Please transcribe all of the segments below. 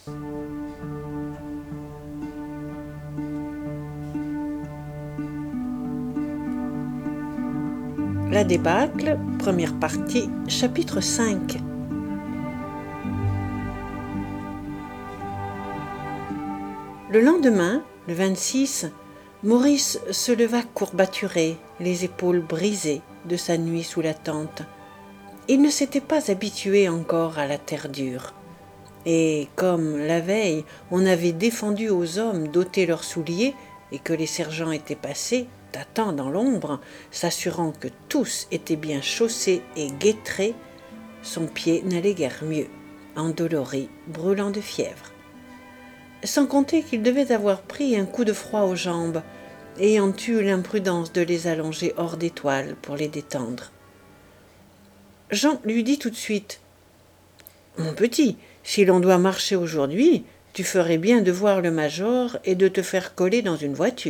La débâcle, première partie, chapitre 5. Le lendemain, le 26, Maurice se leva courbaturé, les épaules brisées de sa nuit sous la tente. Il ne s'était pas habitué encore à la terre dure. Et comme la veille, on avait défendu aux hommes d'ôter leurs souliers et que les sergents étaient passés, tâtant dans l'ombre, s'assurant que tous étaient bien chaussés et guettrés, son pied n'allait guère mieux, endolori, brûlant de fièvre. Sans compter qu'il devait avoir pris un coup de froid aux jambes, ayant eu l'imprudence de les allonger hors des toiles pour les détendre. Jean lui dit tout de suite : « Mon petit, si l'on doit marcher aujourd'hui, tu ferais bien de voir le major et de te faire coller dans une voiture. »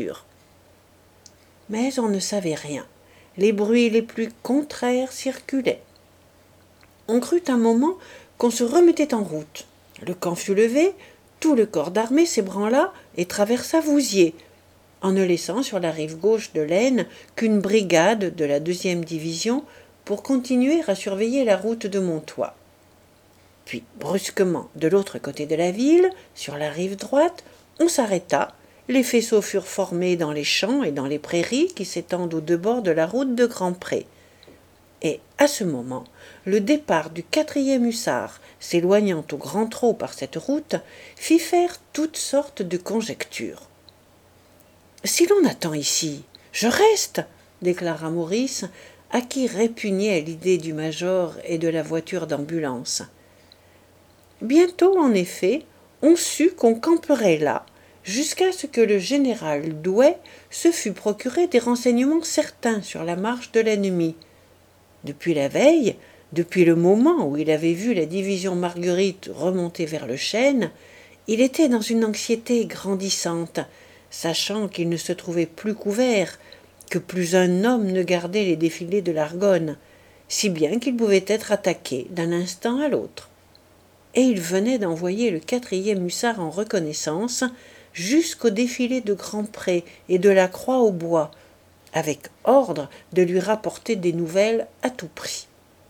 Mais on ne savait rien. Les bruits les plus contraires circulaient. On crut un moment qu'on se remettait en route. Le camp fut levé, tout le corps d'armée s'ébranla et traversa Vouziers, en ne laissant sur la rive gauche de l'Aisne qu'une brigade de la 2e division pour continuer à surveiller la route de Montois. Puis, brusquement, de l'autre côté de la ville, sur la rive droite, on s'arrêta. Les faisceaux furent formés dans les champs et dans les prairies qui s'étendent aux deux bords de la route de Grandpré. Et, à ce moment, le départ du 4e hussards, s'éloignant au grand trot par cette route, fit faire toutes sortes de conjectures. « Si l'on attend ici, je reste !» déclara Maurice, à qui répugnait l'idée du major et de la voiture d'ambulance. Bientôt, en effet, on sut qu'on camperait là, jusqu'à ce que le général Douay se fût procuré des renseignements certains sur la marche de l'ennemi. Depuis la veille, depuis le moment où il avait vu la division Marguerite remonter vers le Chêne, il était dans une anxiété grandissante, sachant qu'il ne se trouvait plus couvert, que plus un homme ne gardait les défilés de l'Argonne, si bien qu'il pouvait être attaqué d'un instant à l'autre. Et il venait d'envoyer le 4e hussard en reconnaissance jusqu'au défilé de Grandpré et de la Croix-aux-Bois, avec ordre de lui rapporter des nouvelles à tout prix.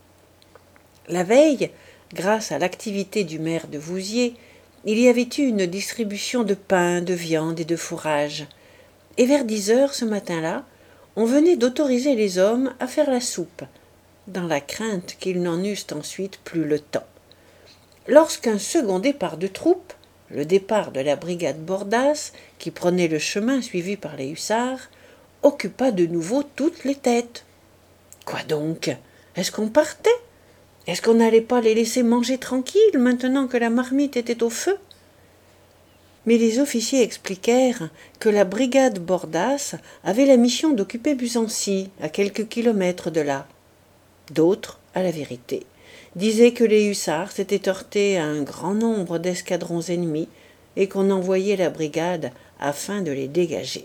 La veille, grâce à l'activité du maire de Vouziers, il y avait eu une distribution de pain, de viande et de fourrage. Et vers 10 heures ce matin-là, on venait d'autoriser les hommes à faire la soupe, dans la crainte qu'ils n'en eussent ensuite plus le temps. Lorsqu'un second départ de troupes, le départ de la brigade Bordas, qui prenait le chemin suivi par les hussards, occupa de nouveau toutes les têtes. Quoi donc ? Est-ce qu'on partait ? Est-ce qu'on n'allait pas les laisser manger tranquilles maintenant que la marmite était au feu ? Mais les officiers expliquèrent que la brigade Bordas avait la mission d'occuper Busancy, à quelques kilomètres de là. D'autres, à la vérité, disaient que les hussards s'étaient heurtés à un grand nombre d'escadrons ennemis et qu'on envoyait la brigade afin de les dégager.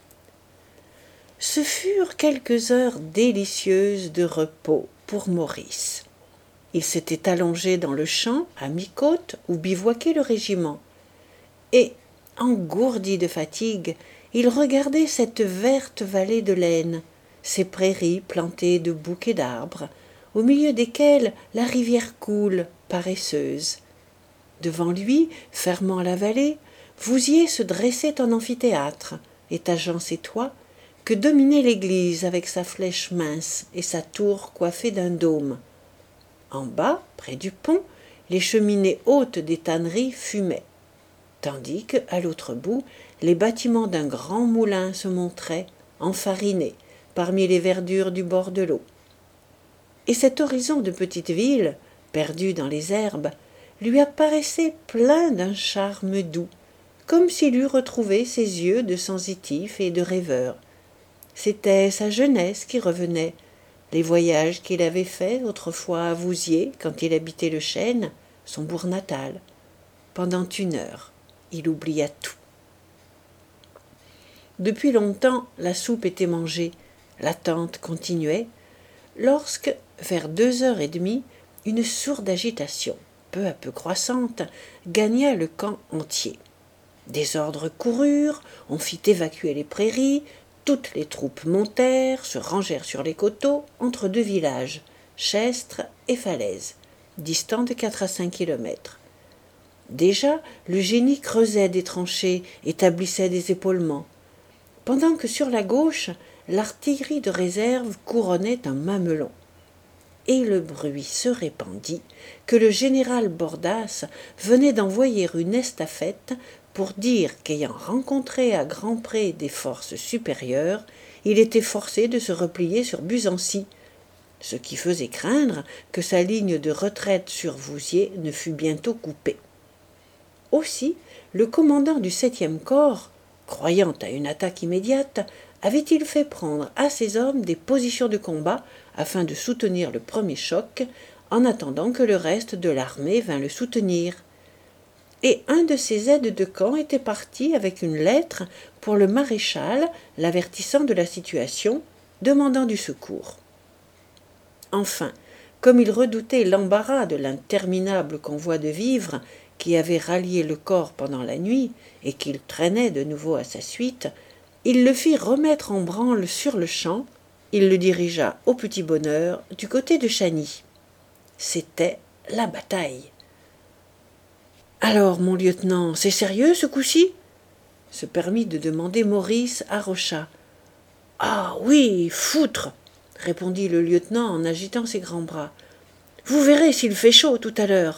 Ce furent quelques heures délicieuses de repos pour Maurice. Il s'était allongé dans le champ, à mi-côte, où bivouaquait le régiment. Et, engourdi de fatigue, il regardait cette verte vallée de l'Aisne, ces prairies plantées de bouquets d'arbres, au milieu desquels la rivière coule, paresseuse. Devant lui, fermant la vallée, Vouziers se dressait en amphithéâtre, étageant ses toits, que dominait l'église avec sa flèche mince et sa tour coiffée d'un dôme. En bas, près du pont, les cheminées hautes des tanneries fumaient, tandis que, à l'autre bout, les bâtiments d'un grand moulin se montraient, enfarinés, parmi les verdures du bord de l'eau. Et cet horizon de petite ville, perdu dans les herbes, lui apparaissait plein d'un charme doux, comme s'il eût retrouvé ses yeux de sensitif et de rêveur. C'était sa jeunesse qui revenait, les voyages qu'il avait faits autrefois à Vouziers quand il habitait le Chêne, son bourg natal. Pendant 1 heure, il oublia tout. Depuis longtemps, la soupe était mangée, l'attente continuait, lorsque, vers 2h30, une sourde agitation, peu à peu croissante, gagna le camp entier. Des ordres coururent, on fit évacuer les prairies, toutes les troupes montèrent, se rangèrent sur les coteaux entre deux villages, Chestre et Falaise, distants de 4 à 5 kilomètres. Déjà, le génie creusait des tranchées, établissait des épaulements, pendant que sur la gauche, l'artillerie de réserve couronnait un mamelon. Et le bruit se répandit que le général Bordas venait d'envoyer une estafette pour dire qu'ayant rencontré à Grandpré des forces supérieures, il était forcé de se replier sur Buzancy, ce qui faisait craindre que sa ligne de retraite sur Vouziers ne fût bientôt coupée. Aussi, le commandant du 7e corps, croyant à une attaque immédiate, avait-il fait prendre à ses hommes des positions de combat afin de soutenir le premier choc, en attendant que le reste de l'armée vînt le soutenir. Et un de ses aides de camp était parti avec une lettre pour le maréchal, l'avertissant de la situation, demandant du secours. Enfin, comme il redoutait l'embarras de l'interminable convoi de vivres qui avait rallié le corps pendant la nuit et qu'il traînait de nouveau à sa suite, il le fit remettre en branle sur-le-champ. Il le dirigea au petit bonheur du côté de Chagny. C'était la bataille. « Alors, mon lieutenant, c'est sérieux ce coup-ci » se permit de demander Maurice à Rochat. « Ah oui, foutre !» répondit le lieutenant en agitant ses grands bras. « Vous verrez s'il fait chaud tout à l'heure. »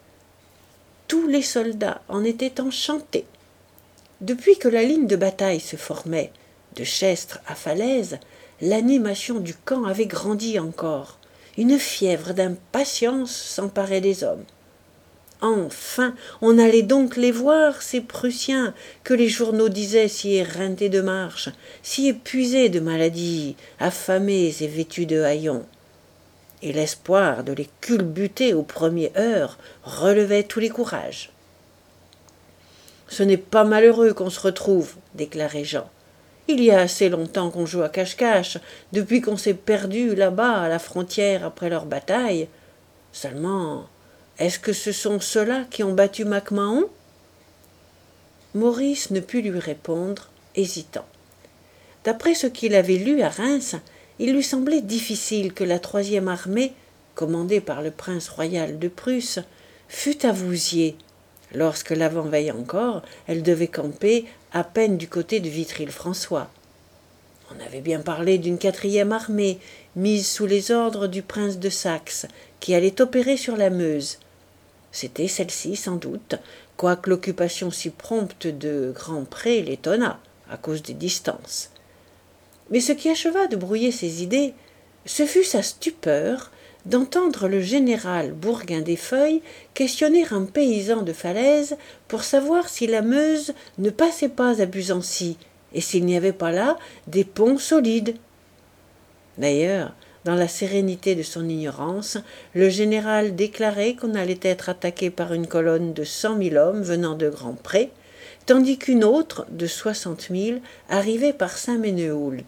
Tous les soldats en étaient enchantés. Depuis que la ligne de bataille se formait, de Chestre à Falaise, l'animation du camp avait grandi encore. Une fièvre d'impatience s'emparait des hommes. Enfin, on allait donc les voir, ces Prussiens, que les journaux disaient si éreintés de marche, si épuisés de maladie, affamés et vêtus de haillons. Et l'espoir de les culbuter aux premières heures relevait tous les courages. « Ce n'est pas malheureux qu'on se retrouve, » déclarait Jean. « Il y a assez longtemps qu'on joue à cache-cache, depuis qu'on s'est perdu là-bas à la frontière après leur bataille. Seulement, est-ce que ce sont ceux-là qui ont battu MacMahon ?» Maurice ne put lui répondre, hésitant. D'après ce qu'il avait lu à Reims, il lui semblait difficile que la 3e armée, commandée par le prince royal de Prusse, fût à Vouziers, lorsque l'avant-veille encore, elle devait camper à peine du côté de Vitry-le-François. On avait bien parlé d'une 4e armée, mise sous les ordres du prince de Saxe, qui allait opérer sur la Meuse. C'était celle-ci, sans doute, quoique l'occupation si prompte de Grandpré l'étonna, à cause des distances. Mais ce qui acheva de brouiller ses idées, ce fut sa stupeur d'entendre le général Bourguin-des-Feuilles questionner un paysan de Falaise pour savoir si la Meuse ne passait pas à Buzancy et s'il n'y avait pas là des ponts solides. D'ailleurs, dans la sérénité de son ignorance, le général déclarait qu'on allait être attaqué par une colonne de 100 000 hommes venant de Grandpré, tandis qu'une autre, de 60 000, arrivait par Saint-Ménéhould.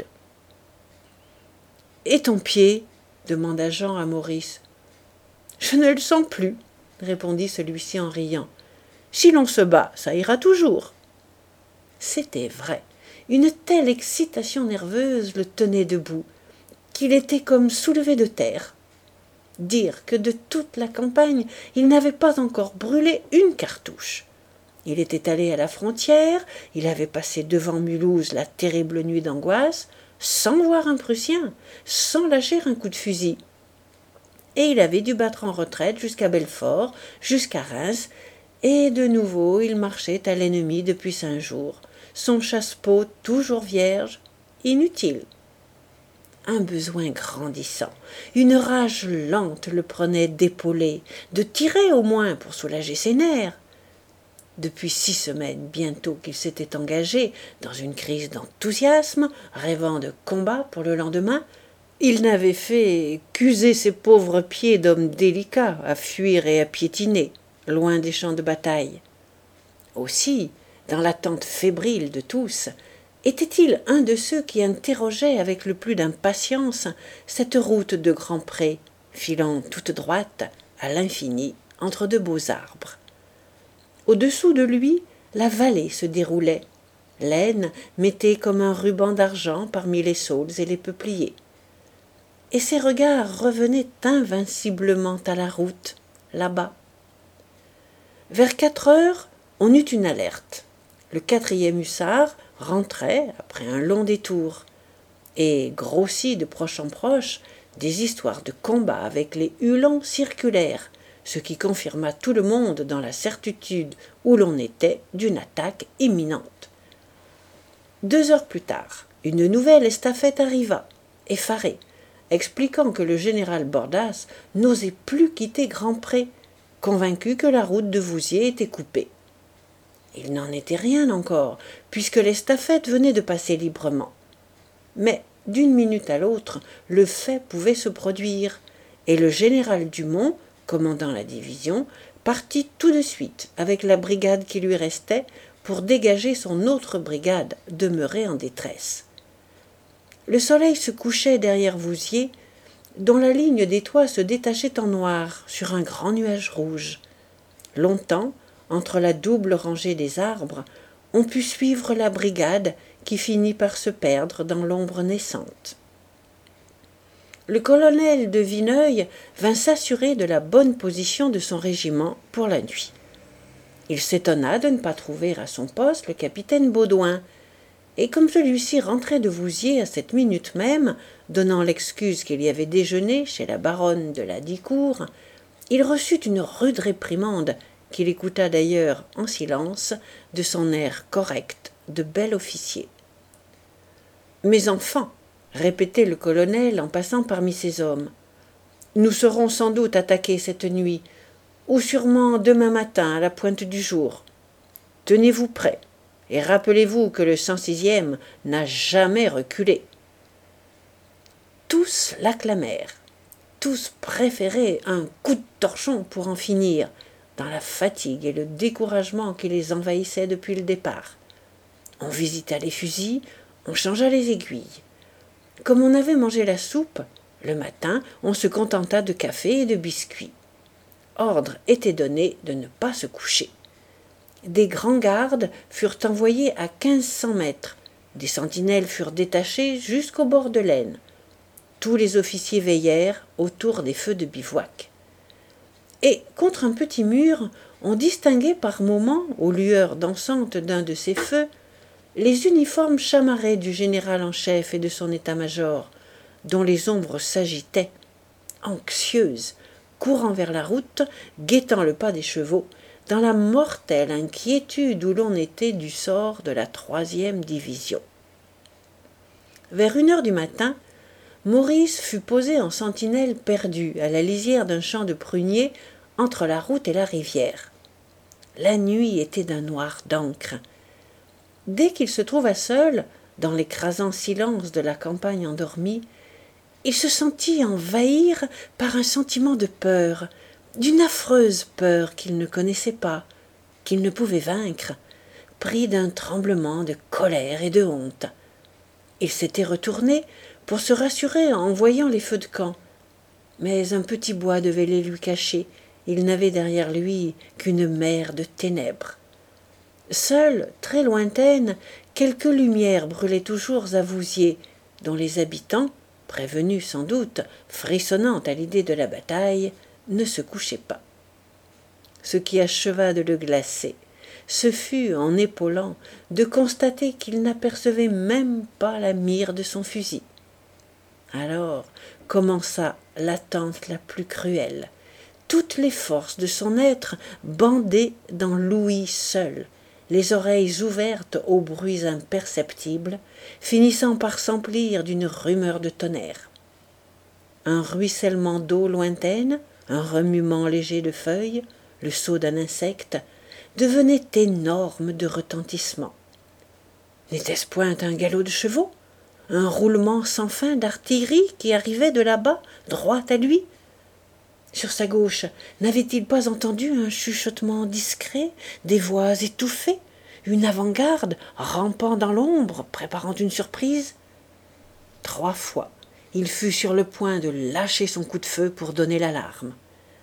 « Et ton pied ?» demanda Jean à Maurice. « Je ne le sens plus, » répondit celui-ci en riant. « Si l'on se bat, ça ira toujours. » C'était vrai. Une telle excitation nerveuse le tenait debout, qu'il était comme soulevé de terre. Dire que de toute la campagne, il n'avait pas encore brûlé une cartouche. Il était allé à la frontière, il avait passé devant Mulhouse la terrible nuit d'angoisse, sans voir un Prussien, sans lâcher un coup de fusil. Et il avait dû battre en retraite jusqu'à Belfort, jusqu'à Reims, et de nouveau il marchait à l'ennemi depuis 5 jours, son chasse-peau toujours vierge, inutile. Un besoin grandissant, une rage lente le prenait d'épauler, de tirer au moins pour soulager ses nerfs. Depuis 6 semaines bientôt qu'il s'était engagé dans une crise d'enthousiasme, rêvant de combat pour le lendemain, il n'avait fait qu'user ses pauvres pieds d'homme délicat à fuir et à piétiner, loin des champs de bataille. Aussi, dans l'attente fébrile de tous, était-il un de ceux qui interrogeaient avec le plus d'impatience cette route de Grandpré, filant toute droite à l'infini entre de beaux arbres. Au-dessous de lui, la vallée se déroulait. L'aisne mettait comme un ruban d'argent parmi les saules et les peupliers. Et ses regards revenaient invinciblement à la route, là-bas. Vers 4 heures, on eut une alerte. Le 4e hussard rentrait après un long détour. Et, grossi de proche en proche, des histoires de combat avec les Uhlans circulèrent, ce qui confirma tout le monde dans la certitude où l'on était d'une attaque imminente. 2 heures plus tard, une nouvelle estafette arriva, effarée, expliquant que le général Bordas n'osait plus quitter Grandpré, convaincu que la route de Vouziers était coupée. Il n'en était rien encore, puisque l'estafette venait de passer librement. Mais, d'une minute à l'autre, le fait pouvait se produire, et le général Dumont, commandant la division, partit tout de suite avec la brigade qui lui restait pour dégager son autre brigade demeurée en détresse. Le soleil se couchait derrière Vouziers, dont la ligne des toits se détachait en noir sur un grand nuage rouge. Longtemps, entre la double rangée des arbres, on put suivre la brigade qui finit par se perdre dans l'ombre naissante. Le colonel de Vineuil vint s'assurer de la bonne position de son régiment pour la nuit. Il s'étonna de ne pas trouver à son poste le capitaine Baudouin, et comme celui-ci rentrait de Vouziers à cette minute même, donnant l'excuse qu'il y avait déjeuné chez la baronne de la Dicourt, il reçut une rude réprimande, qu'il écouta d'ailleurs en silence, de son air correct de bel officier. « Mes enfants, » répétait le colonel en passant parmi ses hommes, « nous serons sans doute attaqués cette nuit, ou sûrement demain matin à la pointe du jour. Tenez-vous prêts, et rappelez-vous que le 106e n'a jamais reculé. » Tous l'acclamèrent, tous préféraient un coup de torchon pour en finir, dans la fatigue et le découragement qui les envahissaient depuis le départ. On visita les fusils, on changea les aiguilles. Comme on avait mangé la soupe, le matin, on se contenta de café et de biscuits. Ordre était donné de ne pas se coucher. Des grands gardes furent envoyés à 1500 mètres. Des sentinelles furent détachées jusqu'au bord de l'Aisne. Tous les officiers veillèrent autour des feux de bivouac. Et, contre un petit mur, on distinguait par moments, aux lueurs dansantes d'un de ces feux, les uniformes chamarrés du général en chef et de son état-major, dont les ombres s'agitaient, anxieuses, courant vers la route, guettant le pas des chevaux, dans la mortelle inquiétude où l'on était du sort de la 3e division. Vers 1 heure du matin, Maurice fut posé en sentinelle perdue à la lisière d'un champ de pruniers entre la route et la rivière. La nuit était d'un noir d'encre. Dès qu'il se trouva seul, dans l'écrasant silence de la campagne endormie, il se sentit envahir par un sentiment de peur, d'une affreuse peur qu'il ne connaissait pas, qu'il ne pouvait vaincre, pris d'un tremblement de colère et de honte. Il s'était retourné pour se rassurer en voyant les feux de camp, mais un petit bois devait les lui cacher, il n'avait derrière lui qu'une mer de ténèbres. Seules, très lointaines, quelques lumières brûlaient toujours à Vouziers, dont les habitants, prévenus sans doute, frissonnant à l'idée de la bataille, ne se couchaient pas. Ce qui acheva de le glacer, ce fut, en épaulant, de constater qu'il n'apercevait même pas la mire de son fusil. Alors commença l'attente la plus cruelle. Toutes les forces de son être bandaient dans l'ouïe seul, les oreilles ouvertes aux bruits imperceptibles, finissant par s'emplir d'une rumeur de tonnerre. Un ruissellement d'eau lointaine, un remuement léger de feuilles, le saut d'un insecte, devenaient énormes de retentissement. N'était-ce point un galop de chevaux, un roulement sans fin d'artillerie qui arrivait de là-bas, droit à lui? Sur sa gauche, n'avait-il pas entendu un chuchotement discret, des voix étouffées, une avant-garde rampant dans l'ombre, préparant une surprise? 3 fois, il fut sur le point de lâcher son coup de feu pour donner l'alarme.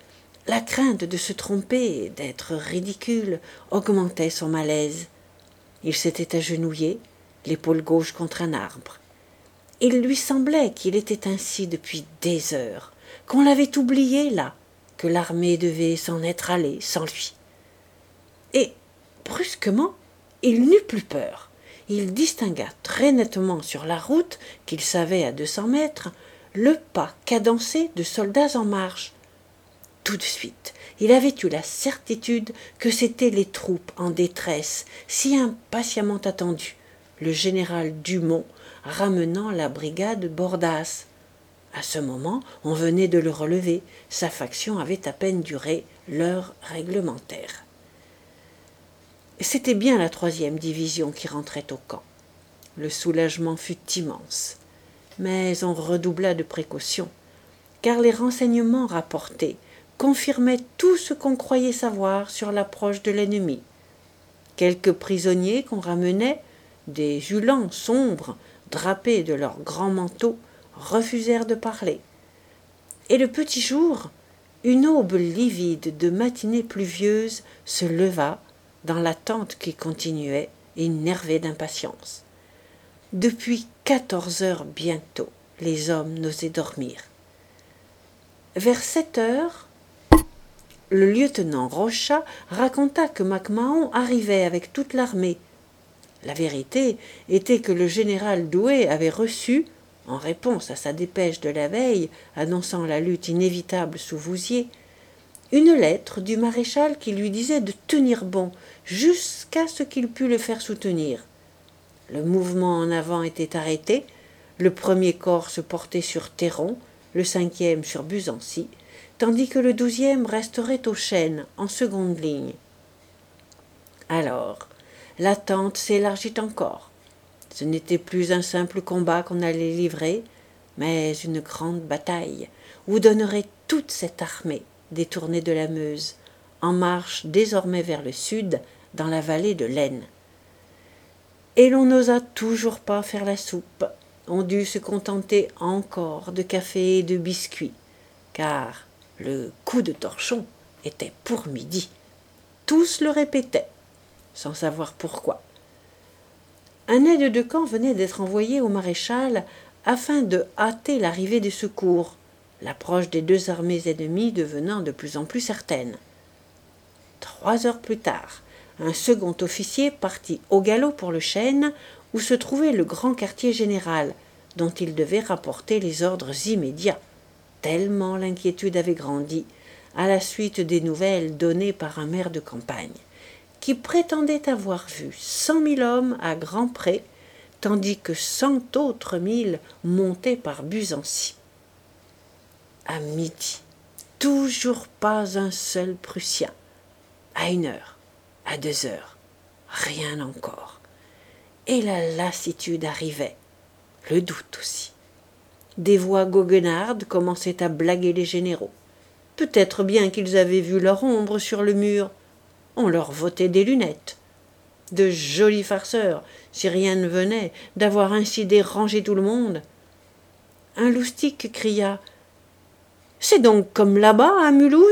La crainte de se tromper, d'être ridicule, augmentait son malaise. Il s'était agenouillé, l'épaule gauche contre un arbre. Il lui semblait qu'il était ainsi depuis des heures, qu'on l'avait oublié là, que l'armée devait s'en être allée sans lui. Et, brusquement, il n'eut plus peur. Il distingua très nettement sur la route, qu'il savait à 200 mètres, le pas cadencé de soldats en marche. Tout de suite, il avait eu la certitude que c'étaient les troupes en détresse, si impatiemment attendues, le général Dumont ramenant la brigade Bordas. À ce moment, on venait de le relever, sa faction avait à peine duré l'heure réglementaire. C'était bien la 3e division qui rentrait au camp. Le soulagement fut immense, mais on redoubla de précautions, car les renseignements rapportés confirmait tout ce qu'on croyait savoir sur l'approche de l'ennemi. Quelques prisonniers qu'on ramenait, des Uhlans sombres, drapés de leurs grands manteaux, refusèrent de parler. Et le petit jour, une aube livide de matinée pluvieuse se leva dans la tente qui continuait, énervée d'impatience. Depuis 14 heures bientôt, les hommes n'osaient dormir. Vers 7 heures, le lieutenant Rochat raconta que MacMahon arrivait avec toute l'armée. La vérité était que le général Douay avait reçu, en réponse à sa dépêche de la veille annonçant la lutte inévitable sous Vouziers, une lettre du maréchal qui lui disait de tenir bon jusqu'à ce qu'il pût le faire soutenir. Le mouvement en avant était arrêté, le 1er corps se portait sur Théron, le 5e sur Buzancy, tandis que le 12e resterait aux Chênes, en seconde ligne. Alors, l'attente s'élargit encore. Ce n'était plus un simple combat qu'on allait livrer, mais une grande bataille, où donnerait toute cette armée, détournée de la Meuse, en marche désormais vers le sud, dans la vallée de l'Aisne. Et l'on n'osa toujours pas faire la soupe, on dut se contenter encore de café et de biscuits, car le coup de torchon était pour midi. Tous le répétaient, sans savoir pourquoi. Un aide de camp venait d'être envoyé au maréchal afin de hâter l'arrivée des secours, l'approche des 2 armées ennemies devenant de plus en plus certaine. 3 heures plus tard, un second officier partit au galop pour le Chêne, où se trouvait le grand quartier général, dont il devait rapporter les ordres immédiats, tellement l'inquiétude avait grandi, à la suite des nouvelles données par un maire de campagne, qui prétendait avoir vu 100 000 hommes à Grand-Pré, tandis que 100 autres 1000 montaient par Buzancy. À midi, toujours pas un seul Prussien. À 1 heure, à 2 heures, rien encore. Et la lassitude arrivait, le doute aussi. Des voix goguenardes commençaient à blaguer les généraux. Peut-être bien qu'ils avaient vu leur ombre sur le mur. On leur votait des lunettes. De jolis farceurs, si rien ne venait d'avoir ainsi dérangé tout le monde. Un loustic cria « C'est donc comme là-bas, à Mulhouse ?»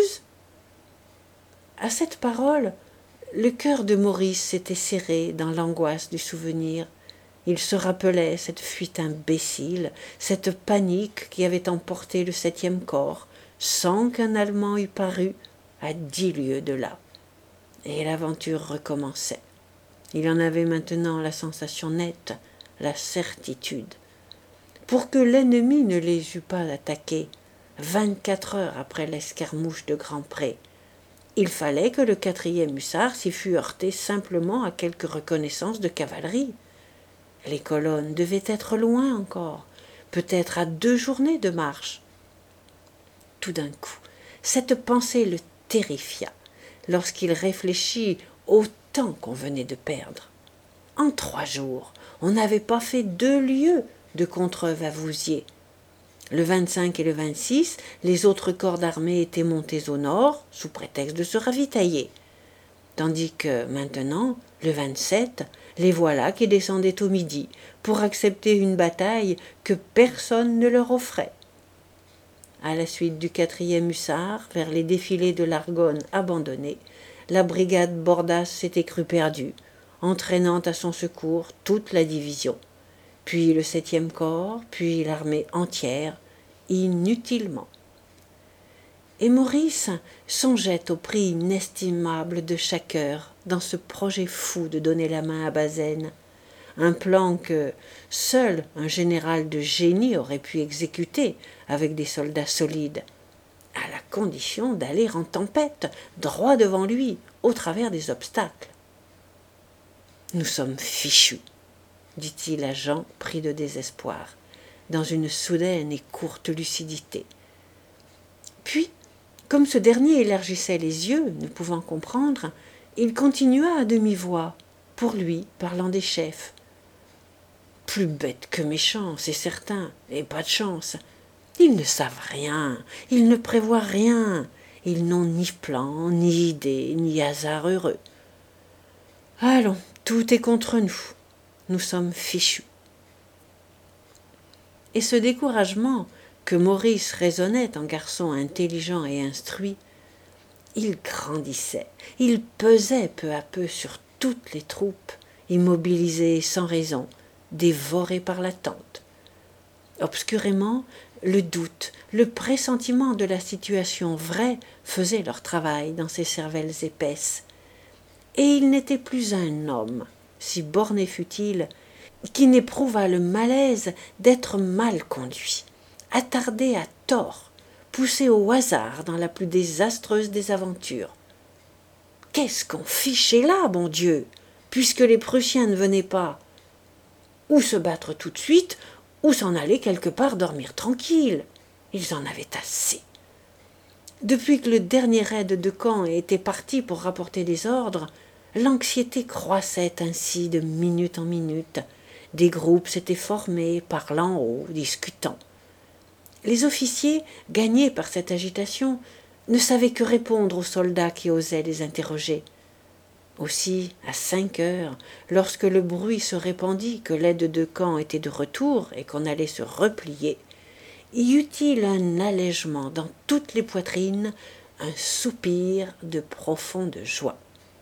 À cette parole, le cœur de Maurice s'était serré dans l'angoisse du souvenir. Il se rappelait cette fuite imbécile, cette panique qui avait emporté le 7e corps, sans qu'un Allemand eût paru, à 10 lieues de là. Et l'aventure recommençait. Il en avait maintenant la sensation nette, la certitude. Pour que l'ennemi ne les eût pas attaqués, 24 heures après l'escarmouche de Grand-Pré, il fallait que le 4e hussard s'y fût heurté simplement à quelques reconnaissances de cavalerie. Les colonnes devaient être loin encore, peut-être à 2 journées de marche. Tout d'un coup, cette pensée le terrifia, lorsqu'il réfléchit au temps qu'on venait de perdre. En 3 jours, on n'avait pas fait 2 lieues de Contreuve à Vouziers. Le 25 et le 26, les autres corps d'armée étaient montés au nord, sous prétexte de se ravitailler. Tandis que, maintenant, le 27, les voilà qui descendaient au midi, pour accepter une bataille que personne ne leur offrait. à la suite du 4e hussard, vers les défilés de l'Argonne abandonnés, la brigade Bordas s'était crue perdue, entraînant à son secours toute la division, puis le 7e corps, puis l'armée entière, inutilement. Et Maurice songeait au prix inestimable de chaque heure dans ce projet fou de donner la main à Bazaine, un plan que seul un général de génie aurait pu exécuter avec des soldats solides, à la condition d'aller en tempête, droit devant lui, au travers des obstacles. « Nous sommes fichus », dit-il à Jean, pris de désespoir, dans une soudaine et courte lucidité. Puis, comme ce dernier élargissait les yeux, ne pouvant comprendre, il continua à demi-voix, pour lui, parlant des chefs. « Plus bêtes que méchants, c'est certain, et pas de chance. Ils ne savent rien, ils ne prévoient rien, ils n'ont ni plan, ni idée, ni hasard heureux. Allons, tout est contre nous, nous sommes fichus. » Et ce découragement que Maurice raisonnait en garçon intelligent et instruit, il grandissait, il pesait peu à peu sur toutes les troupes, immobilisées sans raison, dévorées par l'attente. Obscurément, le doute, le pressentiment de la situation vraie faisaient leur travail dans ces cervelles épaisses. Et il n'était plus un homme, si borné fût-il, qui n'éprouvât le malaise d'être mal conduit, attardé à tort, poussé au hasard dans la plus désastreuse des aventures. Qu'est-ce qu'on fichait là, bon Dieu, puisque les Prussiens ne venaient pas? Ou se battre tout de suite, ou s'en aller quelque part dormir tranquille. Ils en avaient assez. Depuis que le dernier aide de camp était parti pour rapporter des ordres, l'anxiété croissait ainsi de minute en minute. Des groupes s'étaient formés, parlant haut, discutant. Les officiers, gagnés par cette agitation, ne savaient que répondre aux soldats qui osaient les interroger. Aussi, à 5 heures, lorsque le bruit se répandit que l'aide de camp était de retour et qu'on allait se replier, y eut-il un allègement dans toutes les poitrines, un soupir de profonde joie.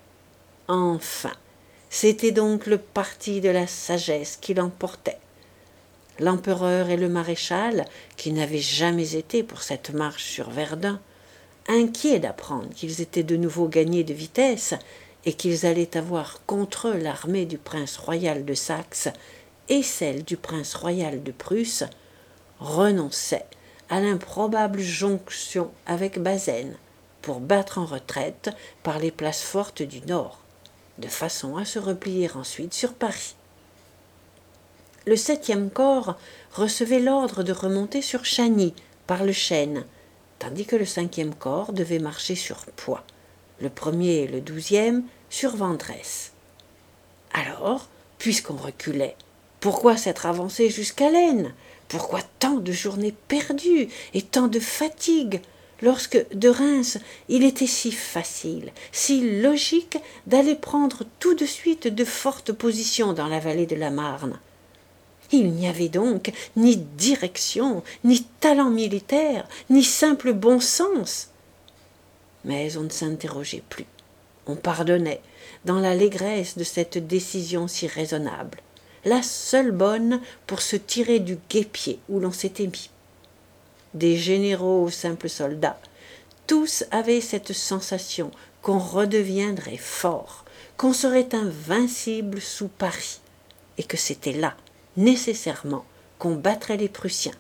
Enfin, c'était donc le parti de la sagesse qui l'emportait. L'empereur et le maréchal, qui n'avaient jamais été pour cette marche sur Verdun, inquiets d'apprendre qu'ils étaient de nouveau gagnés de vitesse et qu'ils allaient avoir contre eux l'armée du prince royal de Saxe et celle du prince royal de Prusse, renonçaient à l'improbable jonction avec Bazaine pour battre en retraite par les places fortes du nord, de façon à se replier ensuite sur Paris. Le 7e corps recevait l'ordre de remonter sur Chagny par le Chêne, tandis que le 5e corps devait marcher sur Poix, le 1er et le 12e sur Vendresse. Alors, puisqu'on reculait, pourquoi s'être avancé jusqu'à l'Aisne? Pourquoi tant de journées perdues et tant de fatigues, lorsque, de Reims, il était si facile, si logique d'aller prendre tout de suite de fortes positions dans la vallée de la Marne? Il n'y avait donc ni direction, ni talent militaire, ni simple bon sens. Mais on ne s'interrogeait plus. On pardonnait, dans l'allégresse de cette décision si raisonnable, la seule bonne pour se tirer du guêpier où l'on s'était mis. Des généraux aux simples soldats, tous avaient cette sensation qu'on redeviendrait fort, qu'on serait invincible sous Paris, et que c'était là, nécessairement, qu'on battrait les Prussiens.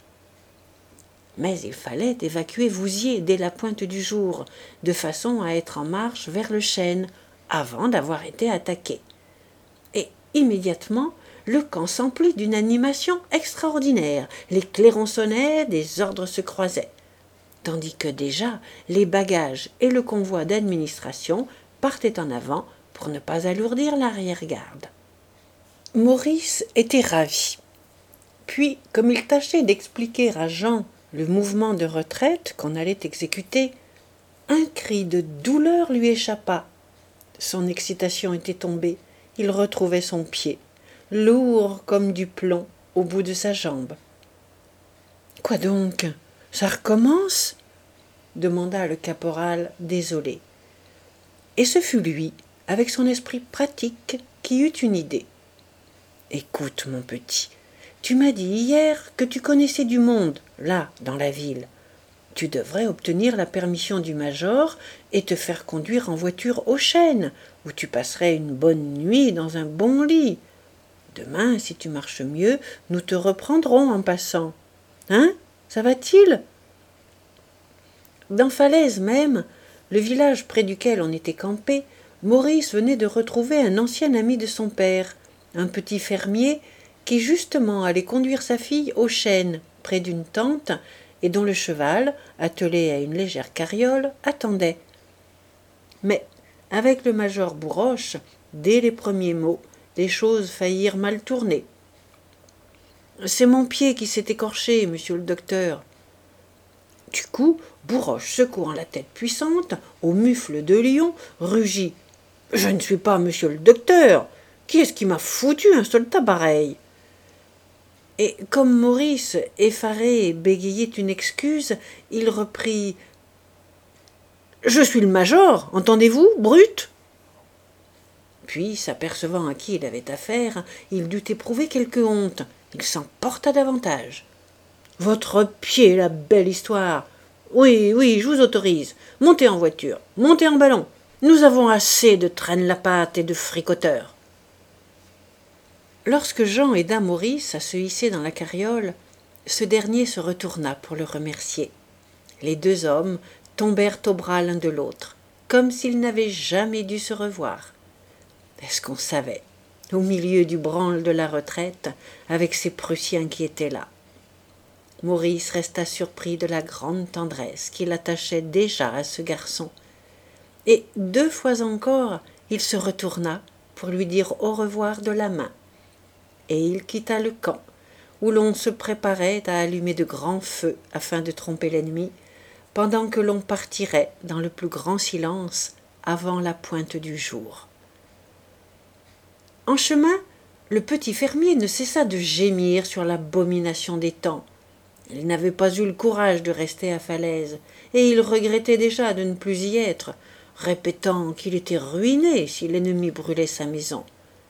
Mais il fallait évacuer Vouziers dès la pointe du jour, de façon à être en marche vers le Chêne, avant d'avoir été attaqué. Et immédiatement, le camp s'emplit d'une animation extraordinaire. Les clairons sonnaient, des ordres se croisaient. Tandis que déjà, les bagages et le convoi d'administration partaient en avant pour ne pas alourdir l'arrière-garde. Maurice était ravi. Puis, comme il tâchait d'expliquer à Jean le mouvement de retraite qu'on allait exécuter, un cri de douleur lui échappa. Son excitation était tombée. Il retrouvait son pied, lourd comme du plomb, au bout de sa jambe. « Quoi donc ? Ça recommence » demanda le caporal désolé. Et ce fut lui, avec son esprit pratique, qui eut une idée. « Écoute, mon petit, tu m'as dit hier que tu connaissais du monde, là, dans la ville. Tu devrais obtenir la permission du major et te faire conduire en voiture au chêne, où tu passerais une bonne nuit dans un bon lit. Demain, si tu marches mieux, nous te reprendrons en passant. Hein, ça va-t-il » Dans Falaise même, le village près duquel on était campé, Maurice venait de retrouver un ancien ami de son père, un petit fermier qui justement allait conduire sa fille au chêne, près d'une tente, et dont le cheval, attelé à une légère carriole, attendait. Mais, avec le major Bourroche, dès les premiers mots, les choses faillirent mal tourner. « C'est mon pied qui s'est écorché, monsieur le docteur. » Du coup, Bourroche, secouant la tête puissante, au mufle de lion, rugit. « Je ne suis pas monsieur le docteur. Qui est-ce qui m'a foutu un soldat pareil ?» Et comme Maurice, effaré, bégayait une excuse, il reprit. « Je suis le major, entendez-vous, brute ?» Puis, s'apercevant à qui il avait affaire, il dut éprouver quelque honte. Il s'en porta davantage. « Votre pied, la belle histoire. Oui, oui, je vous autorise. Montez en voiture, montez en ballon. Nous avons assez de traîne-la-patte et de fricoteurs. » Lorsque Jean aida Maurice à se hisser dans la carriole, ce dernier se retourna pour le remercier. Les deux hommes tombèrent au bras l'un de l'autre, comme s'ils n'avaient jamais dû se revoir. Est-ce qu'on savait, au milieu du branle de la retraite, avec ces Prussiens qui étaient là? Maurice resta surpris de la grande tendresse qu'il attachait déjà à ce garçon. Et 2 fois encore, il se retourna pour lui dire au revoir de la main. Et il quitta le camp, où l'on se préparait à allumer de grands feux afin de tromper l'ennemi, pendant que l'on partirait dans le plus grand silence avant la pointe du jour. En chemin, le petit fermier ne cessa de gémir sur l'abomination des temps. Il n'avait pas eu le courage de rester à Falaise, et il regrettait déjà de ne plus y être, répétant qu'il était ruiné si l'ennemi brûlait sa maison.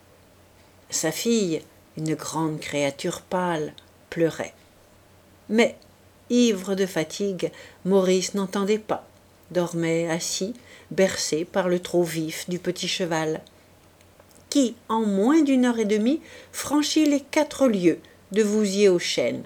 Sa fille, une grande créature pâle, pleurait. Mais, ivre de fatigue, Maurice n'entendait pas, dormait assis, bercé par le trot vif du petit cheval, qui, en moins d'1 heure et demie, franchit les 4 lieues de Vouziers au chêne.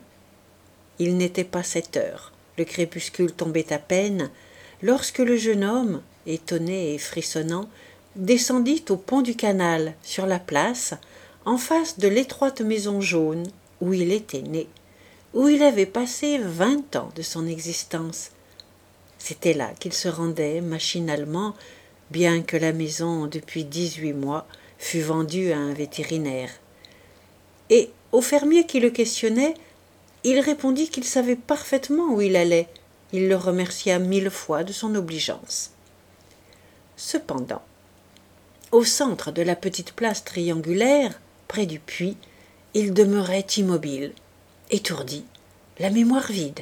Il n'était pas 7 heures, le crépuscule tombait à peine, lorsque le jeune homme, étonné et frissonnant, descendit au pont du canal, sur la place, en face de l'étroite maison jaune où il était né, où il avait passé 20 ans de son existence. C'était là qu'il se rendait machinalement, bien que la maison, depuis 18 mois, fût vendue à un vétérinaire. Et au fermier qui le questionnait, il répondit qu'il savait parfaitement où il allait. Il le remercia 1000 fois de son obligeance. Cependant, au centre de la petite place triangulaire, près du puits, il demeurait immobile, étourdi, la mémoire vide.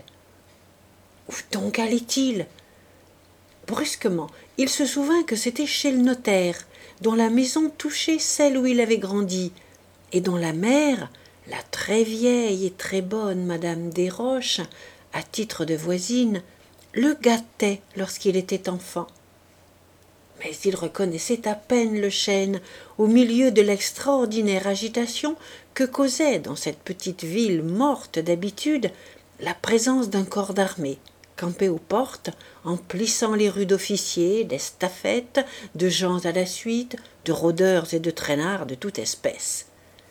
Où donc allait-il? Brusquement, il se souvint que c'était chez le notaire, dont la maison touchait celle où il avait grandi, et dont la mère, la très vieille et très bonne madame Desroches, à titre de voisine, le gâtait lorsqu'il était enfant. Mais il reconnaissait à peine le chêne au milieu de l'extraordinaire agitation que causait dans cette petite ville morte d'habitude la présence d'un corps d'armée, campé aux portes, emplissant les rues d'officiers, d'estafettes, de gens à la suite, de rôdeurs et de traînards de toute espèce.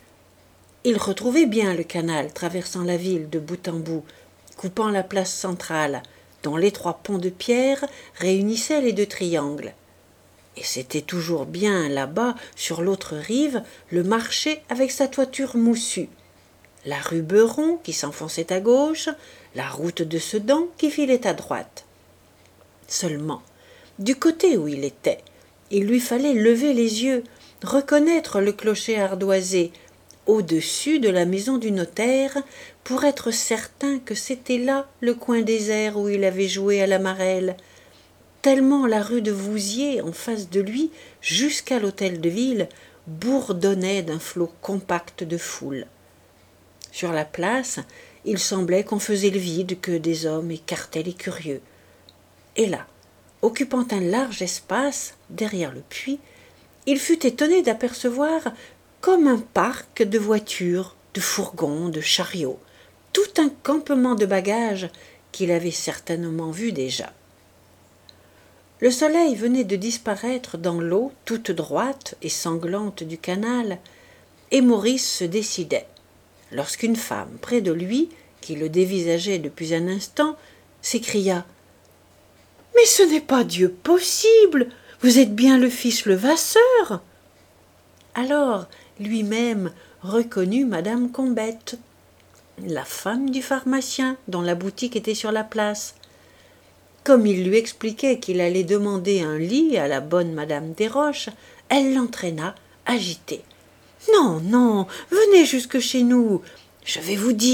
Il retrouvait bien le canal traversant la ville de bout en bout, coupant la place centrale, dont l'étroit pont de pierre réunissait les 2 triangles. Et c'était toujours bien là-bas, sur l'autre rive, le marché avec sa toiture moussue, la rue Beuron qui s'enfonçait à gauche, la route de Sedan qui filait à droite. Seulement, du côté où il était, il lui fallait lever les yeux, reconnaître le clocher ardoisé, au-dessus de la maison du notaire, pour être certain que c'était là le coin désert où il avait joué à la marelle, tellement la rue de Vouziers, en face de lui, jusqu'à l'hôtel de ville, bourdonnait d'un flot compact de foule. Sur la place, il semblait qu'on faisait le vide, que des hommes écartaient les curieux. Et là, occupant un large espace, derrière le puits, il fut étonné d'apercevoir comme un parc de voitures, de fourgons, de chariots, tout un campement de bagages qu'il avait certainement vu déjà. Le soleil venait de disparaître dans l'eau toute droite et sanglante du canal, et Maurice se décidait, lorsqu'une femme près de lui, qui le dévisageait depuis un instant, s'écria « Mais ce n'est pas Dieu possible! Vous êtes bien le fils Levasseur !» Alors, lui-même reconnut madame Combette, la femme du pharmacien dont la boutique était sur la place. Comme il lui expliquait qu'il allait demander un lit à la bonne madame Desroches, elle l'entraîna, agitée. « Non, non, venez jusque chez nous, je vais vous dire. »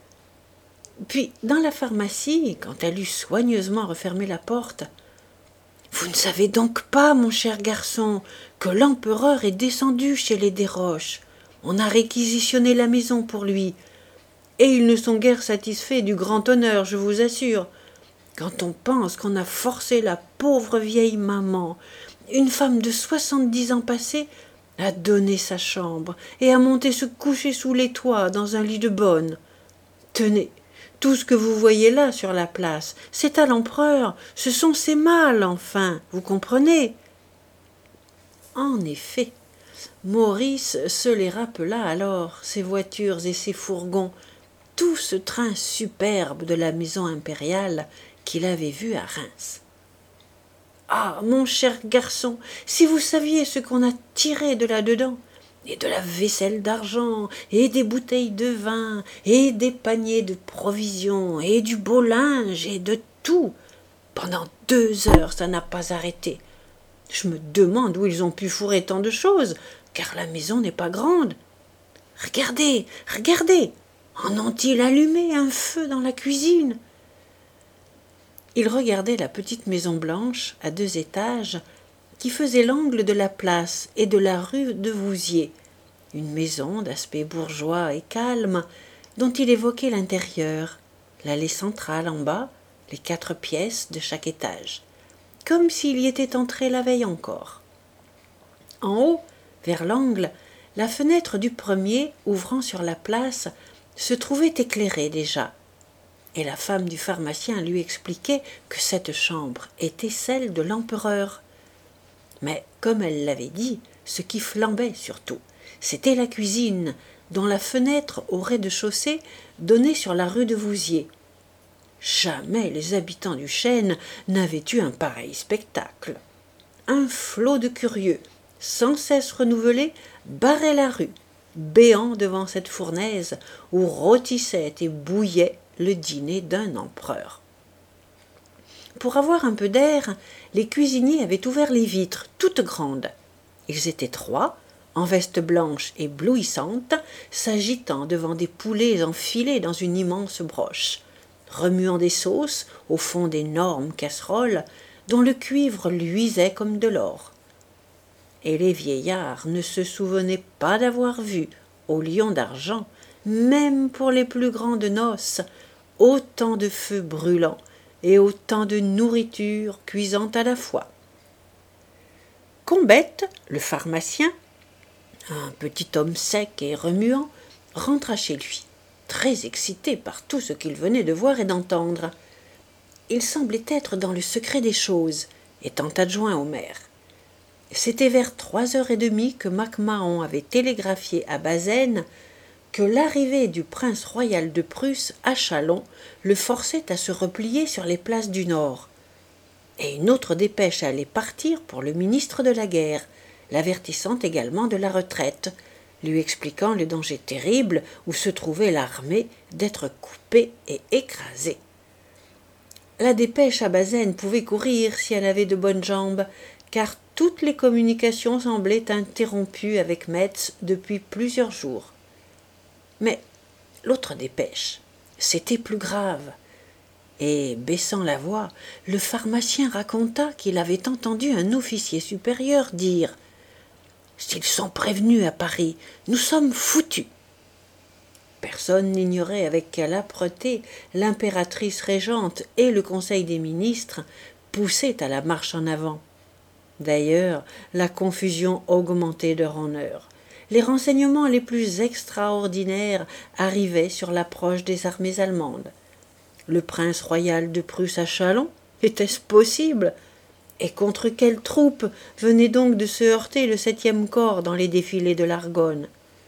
Puis, dans la pharmacie, quand elle eut soigneusement refermé la porte, « Vous ne savez donc pas, mon cher garçon, que l'empereur est descendu chez les Desroches. On a réquisitionné la maison pour lui. Et ils ne sont guère satisfaits du grand honneur, je vous assure. Quand on pense qu'on a forcé la pauvre vieille maman, une femme de 70 ans passés, à donner sa chambre et à monter se coucher sous les toits dans un lit de bonne. Tenez, tout ce que vous voyez là sur la place, c'est à l'empereur, ce sont ses malles, enfin, vous comprenez ?» En effet, Maurice se les rappela alors, ces voitures et ces fourgons, tout ce train superbe de la maison impériale qu'il avait vu à Reims. « Ah, mon cher garçon, si vous saviez ce qu'on a tiré de là-dedans, et de la vaisselle d'argent, et des bouteilles de vin, et des paniers de provisions, et du beau linge, et de tout. Pendant 2 heures, ça n'a pas arrêté. Je me demande où ils ont pu fourrer tant de choses, car la maison n'est pas grande. Regardez, regardez, en ont-ils allumé un feu dans la cuisine ?» Il regardait la petite maison blanche, à 2 étages, qui faisait l'angle de la place et de la rue de Vouziers, une maison d'aspect bourgeois et calme, dont il évoquait l'intérieur, l'allée centrale en bas, les 4 pièces de chaque étage, comme s'il y était entré la veille encore. En haut, vers l'angle, la fenêtre du premier, ouvrant sur la place, se trouvait éclairée déjà, et la femme du pharmacien lui expliquait que cette chambre était celle de l'empereur. Mais, comme elle l'avait dit, ce qui flambait surtout, c'était la cuisine, dont la fenêtre au rez-de-chaussée donnait sur la rue de Vouziers. Jamais les habitants du chêne n'avaient eu un pareil spectacle. Un flot de curieux, sans cesse renouvelé, barrait la rue, béant devant cette fournaise où rôtissait et bouillait le dîner d'un empereur. Pour avoir un peu d'air, les cuisiniers avaient ouvert les vitres, toutes grandes. Ils étaient 3, en veste blanche éblouissante, s'agitant devant des poulets enfilés dans une immense broche, remuant des sauces au fond d'énormes casseroles dont le cuivre luisait comme de l'or. Et les vieillards ne se souvenaient pas d'avoir vu, au Lion d'argent, même pour les plus grandes noces, autant de feux brûlants et autant de nourriture cuisant à la fois. Combette, le pharmacien, un petit homme sec et remuant, rentra chez lui, très excité par tout ce qu'il venait de voir et d'entendre. Il semblait être dans le secret des choses, étant adjoint au maire. C'était vers 3h30 que Mac-Mahon avait télégraphié à Bazaine que l'arrivée du prince royal de Prusse à Châlons le forçait à se replier sur les places du Nord. Et une autre dépêche allait partir pour le ministre de la Guerre, l'avertissant également de la retraite, lui expliquant le danger terrible où se trouvait l'armée d'être coupée et écrasée. La dépêche à Bazaine pouvait courir si elle avait de bonnes jambes, car toutes les communications semblaient interrompues avec Metz depuis plusieurs jours. Mais l'autre dépêche, c'était plus grave. Et, baissant la voix, le pharmacien raconta qu'il avait entendu un officier supérieur dire « S'ils sont prévenus à Paris, nous sommes foutus !» Personne n'ignorait avec quelle âpreté l'impératrice régente et le conseil des ministres poussaient à la marche en avant. D'ailleurs, la confusion augmentait d'heure en heure. Les renseignements les plus extraordinaires arrivaient sur l'approche des armées allemandes. Le prince royal de Prusse à Châlons, était-ce possible? Et contre quelles troupes venait donc de se heurter le 7e corps dans les défilés de l'Argonne?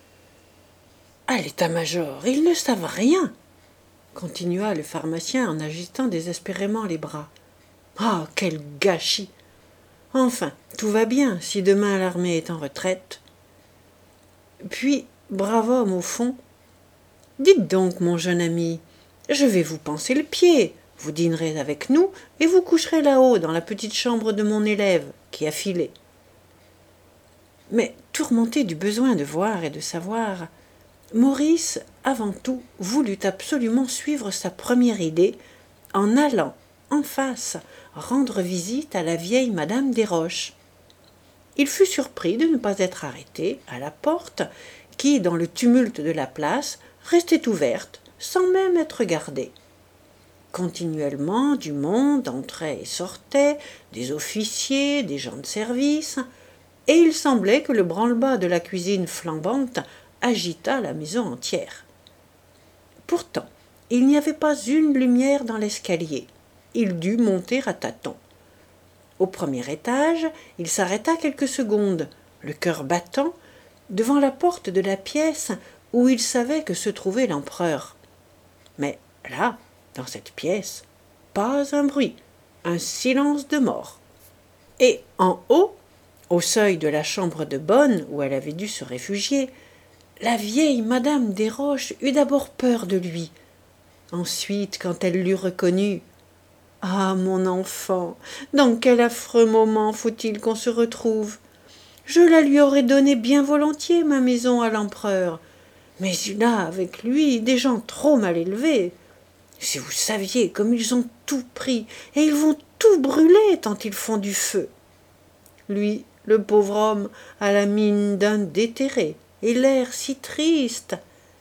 À l'état-major, ils ne savent rien, continua le pharmacien en agitant désespérément les bras. Ah, quel gâchis! Enfin, tout va bien si demain l'armée est en retraite. Puis, brave homme au fond, dites donc, mon jeune ami, je vais vous panser le pied, vous dînerez avec nous et vous coucherez là-haut dans la petite chambre de mon élève qui a filé. Mais, tourmenté du besoin de voir et de savoir, Maurice, avant tout, voulut absolument suivre sa première idée en allant, en face, rendre visite à la vieille madame Desroches. Il fut surpris de ne pas être arrêté à la porte qui, dans le tumulte de la place, restait ouverte, sans même être gardée. Continuellement, du monde entrait et sortait, des officiers, des gens de service, et il semblait que le branle-bas de la cuisine flambante agita la maison entière. Pourtant, il n'y avait pas une lumière dans l'escalier. Il dut monter à tâtons. Au premier étage, il s'arrêta quelques secondes, le cœur battant, devant la porte de la pièce où il savait que se trouvait l'empereur. Mais là, dans cette pièce, pas un bruit, un silence de mort. Et en haut, au seuil de la chambre de bonne où elle avait dû se réfugier, la vieille madame Desroches eut d'abord peur de lui. Ensuite, quand elle l'eut reconnu, « Ah, mon enfant, dans quel affreux moment faut-il qu'on se retrouve? Je la lui aurais donnée bien volontiers, ma maison à l'empereur, mais il a avec lui des gens trop mal élevés. Si vous saviez comme ils ont tout pris, et ils vont tout brûler tant ils font du feu. » Lui, le pauvre homme, a la mine d'un déterré, et l'air si triste.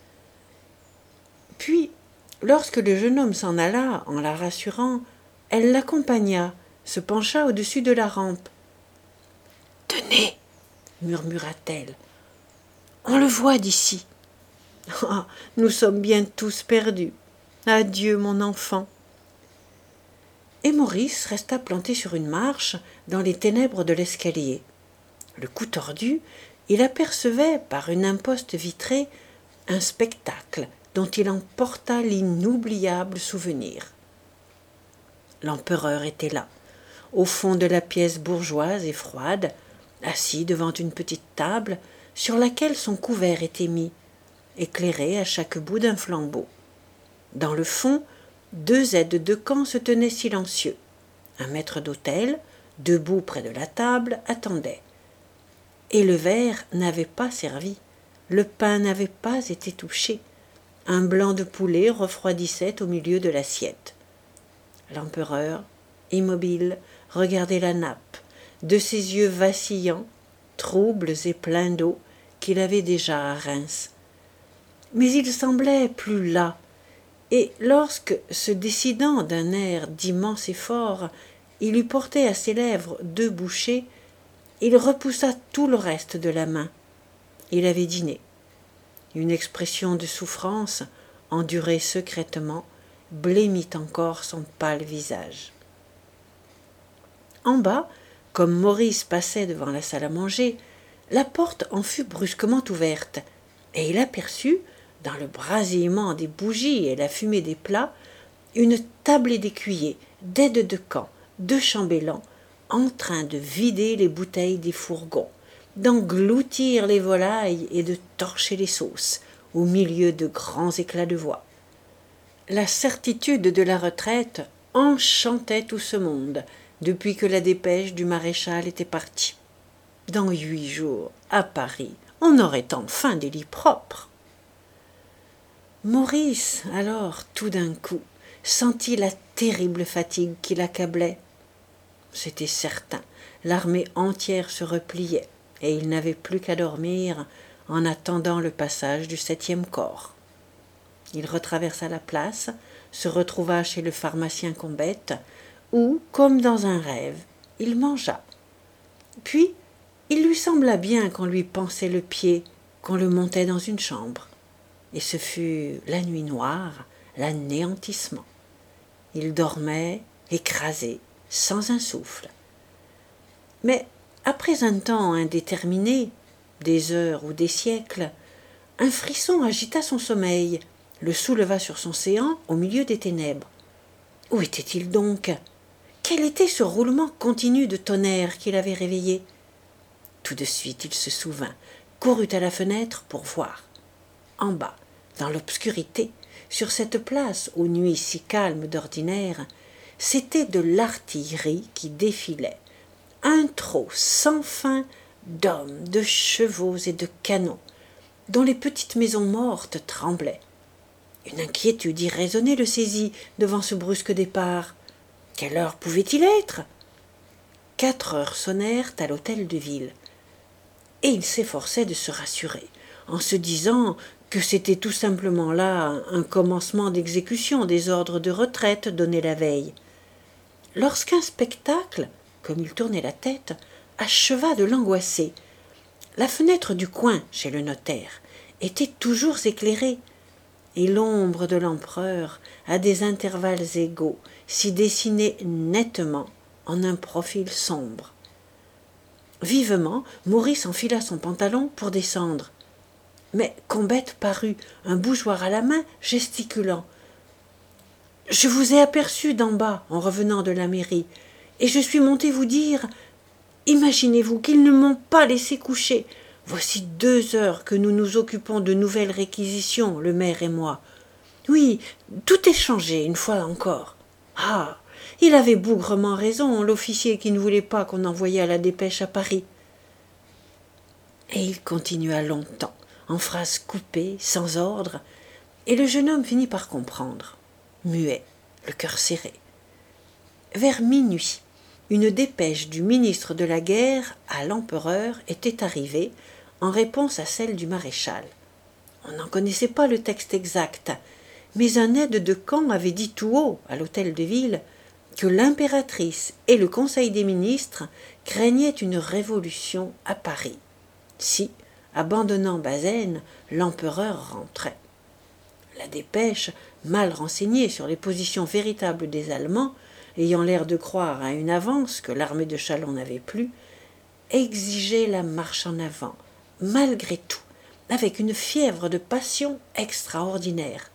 Puis, lorsque le jeune homme s'en alla, en la rassurant, elle l'accompagna, se pencha au-dessus de la rampe. « Tenez, murmura-t-elle, on le voit d'ici. Ah, nous sommes bien tous perdus. Adieu, mon enfant. » Et Maurice resta planté sur une marche dans les ténèbres de l'escalier. Le cou tordu, il apercevait, par une imposte vitrée, un spectacle dont il emporta l'inoubliable souvenir. L'empereur était là, au fond de la pièce bourgeoise et froide, assis devant une petite table sur laquelle son couvert était mis, éclairé à chaque bout d'un flambeau. Dans le fond, 2 aides de camp se tenaient silencieux. Un maître d'hôtel, debout près de la table, attendait. Et le verre n'avait pas servi, le pain n'avait pas été touché. Un blanc de poulet refroidissait au milieu de l'assiette. L'empereur, immobile, regardait la nappe, de ses yeux vacillants, troubles et pleins d'eau, qu'il avait déjà à Reims. Mais il semblait plus las, et lorsque, se décidant d'un air d'immense effort, il eut porté à ses lèvres 2 bouchées, il repoussa tout le reste de la main. Il avait dîné. Une expression de souffrance, endurée secrètement, blêmit encore son pâle visage. En bas, comme Maurice passait devant la salle à manger, la porte en fut brusquement ouverte, et il aperçut, dans le brasillement des bougies et la fumée des plats, une tablée d'écuyers, d'aides de camp, de chambellans, en train de vider les bouteilles des fourgons, d'engloutir les volailles et de torcher les sauces, au milieu de grands éclats de voix. La certitude de la retraite enchantait tout ce monde, depuis que la dépêche du maréchal était partie. Dans 8 jours, à Paris, on aurait enfin des lits propres. Maurice, alors, tout d'un coup, sentit la terrible fatigue qui l'accablait. C'était certain, l'armée entière se repliait, et il n'avait plus qu'à dormir en attendant le passage du 7e corps. Il retraversa la place, se retrouva chez le pharmacien Combette, où, comme dans un rêve, il mangea. Puis, il lui sembla bien qu'on lui pansait le pied, qu'on le montait dans une chambre. Et ce fut la nuit noire, l'anéantissement. Il dormait, écrasé, sans un souffle. Mais, après un temps indéterminé, des heures ou des siècles, un frisson agita son sommeil, le souleva sur son séant au milieu des ténèbres. Où était-il donc? Quel était ce roulement continu de tonnerre qui l'avait réveillé? Tout de suite il se souvint, courut à la fenêtre pour voir. En bas, dans l'obscurité, sur cette place aux nuits si calmes d'ordinaire, c'était de l'artillerie qui défilait, un trot sans fin d'hommes, de chevaux et de canons, dont les petites maisons mortes tremblaient. Une inquiétude irraisonnée le saisit devant ce brusque départ. Quelle heure pouvait-il être? 4 heures sonnèrent à l'hôtel de ville, et il s'efforçait de se rassurer, en se disant que c'était tout simplement là un commencement d'exécution des ordres de retraite donnés la veille, lorsqu'un spectacle, comme il tournait la tête, acheva de l'angoisser. La fenêtre du coin, chez le notaire, était toujours éclairée, et l'ombre de l'empereur, à des intervalles égaux, s'y dessinait nettement en un profil sombre. Vivement, Maurice enfila son pantalon pour descendre. Mais Combette parut, un bougeoir à la main, gesticulant. « Je vous ai aperçu d'en bas en revenant de la mairie, et je suis monté vous dire... Imaginez-vous qu'ils ne m'ont pas laissé coucher. Voici 2 heures que nous nous occupons de nouvelles réquisitions, le maire et moi. Oui, tout est changé, une fois encore. Ah, il avait bougrement raison, l'officier qui ne voulait pas qu'on envoyât la dépêche à Paris. » Et il continua longtemps, en phrases coupées, sans ordre, et le jeune homme finit par comprendre, muet, le cœur serré. Vers minuit, une dépêche du ministre de la Guerre à l'empereur était arrivée en réponse à celle du maréchal. On n'en connaissait pas le texte exact, mais un aide de camp avait dit tout haut à l'hôtel de ville que l'impératrice et le conseil des ministres craignaient une révolution à Paris, si, abandonnant Bazaine, l'empereur rentrait. La dépêche, mal renseignée sur les positions véritables des Allemands, ayant l'air de croire à une avance que l'armée de Châlons n'avait plus, exigeait la marche en avant, malgré tout, avec une fièvre de passion extraordinaire.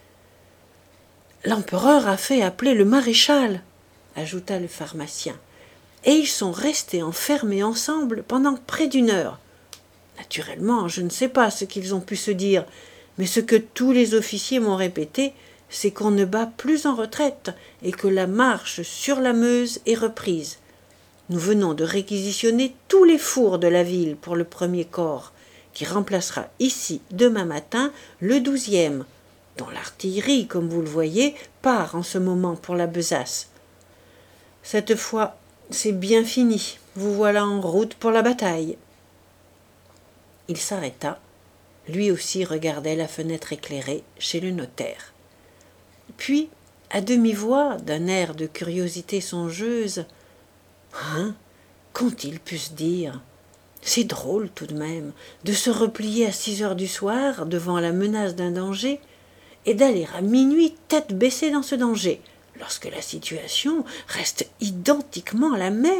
« L'empereur a fait appeler le maréchal, » ajouta le pharmacien, « et ils sont restés enfermés ensemble pendant près d'1 heure. Naturellement, je ne sais pas ce qu'ils ont pu se dire, mais ce que tous les officiers m'ont répété, c'est qu'on ne bat plus en retraite et que la marche sur la Meuse est reprise. Nous venons de réquisitionner tous les fours de la ville pour le 1er corps, qui remplacera ici demain matin le 12e, dont l'artillerie, comme vous le voyez, part en ce moment pour la besace. Cette fois, c'est bien fini, vous voilà en route pour la bataille. » Il s'arrêta, lui aussi regardait la fenêtre éclairée chez le notaire. Puis, à demi-voix, d'un air de curiosité songeuse, « Hein, qu'ont-ils pu se dire? C'est drôle tout de même de se replier à 6 heures du soir devant la menace d'un danger et d'aller à minuit tête baissée dans ce danger, lorsque la situation reste identiquement la même. »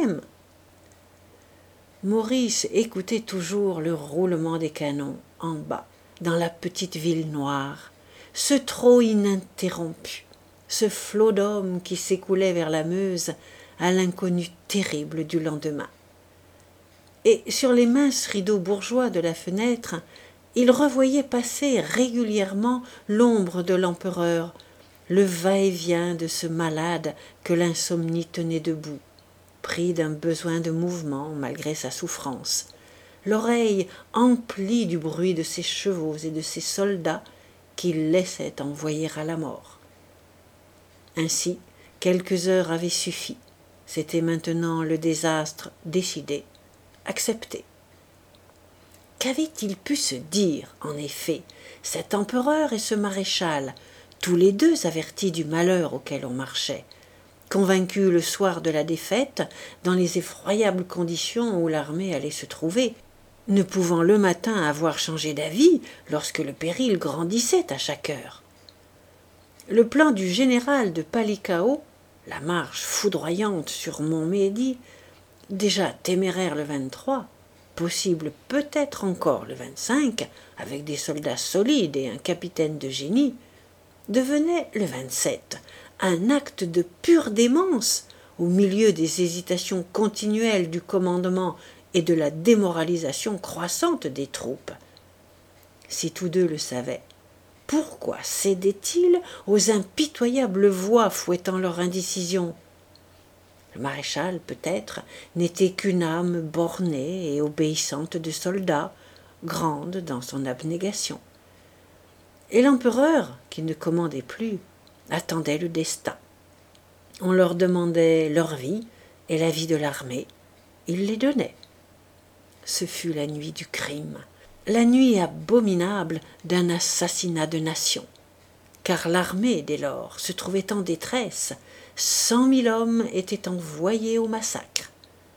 Maurice écoutait toujours le roulement des canons en bas, dans la petite ville noire, ce trot ininterrompu, ce flot d'hommes qui s'écoulait vers la Meuse à l'inconnu terrible du lendemain. Et sur les minces rideaux bourgeois de la fenêtre, il revoyait passer régulièrement l'ombre de l'empereur, le va-et-vient de ce malade que l'insomnie tenait debout, pris d'un besoin de mouvement malgré sa souffrance, l'oreille emplie du bruit de ses chevaux et de ses soldats qu'il laissait envoyer à la mort. Ainsi, quelques heures avaient suffi. C'était maintenant le désastre décidé, accepté. Qu'avaient-ils pu se dire, en effet, cet empereur et ce maréchal, tous les deux avertis du malheur auquel on marchait, convaincus le soir de la défaite, dans les effroyables conditions où l'armée allait se trouver, ne pouvant le matin avoir changé d'avis lorsque le péril grandissait à chaque heure. Le plan du général de Palikao, la marche foudroyante sur Montmédy, déjà téméraire le 23, possible peut-être encore le 25, avec des soldats solides et un capitaine de génie, devenait le 27 un acte de pure démence au milieu des hésitations continuelles du commandement et de la démoralisation croissante des troupes. Si tous deux le savaient, pourquoi cédaient-ils aux impitoyables voix fouettant leur indécision? Le maréchal, peut-être, n'était qu'une âme bornée et obéissante de soldat, grande dans son abnégation. Et l'empereur, qui ne commandait plus, attendait le destin. On leur demandait leur vie et la vie de l'armée. Il les donnait. Ce fut la nuit du crime, la nuit abominable d'un assassinat de nation. Car l'armée, dès lors, se trouvait en détresse. 100 000 hommes étaient envoyés au massacre.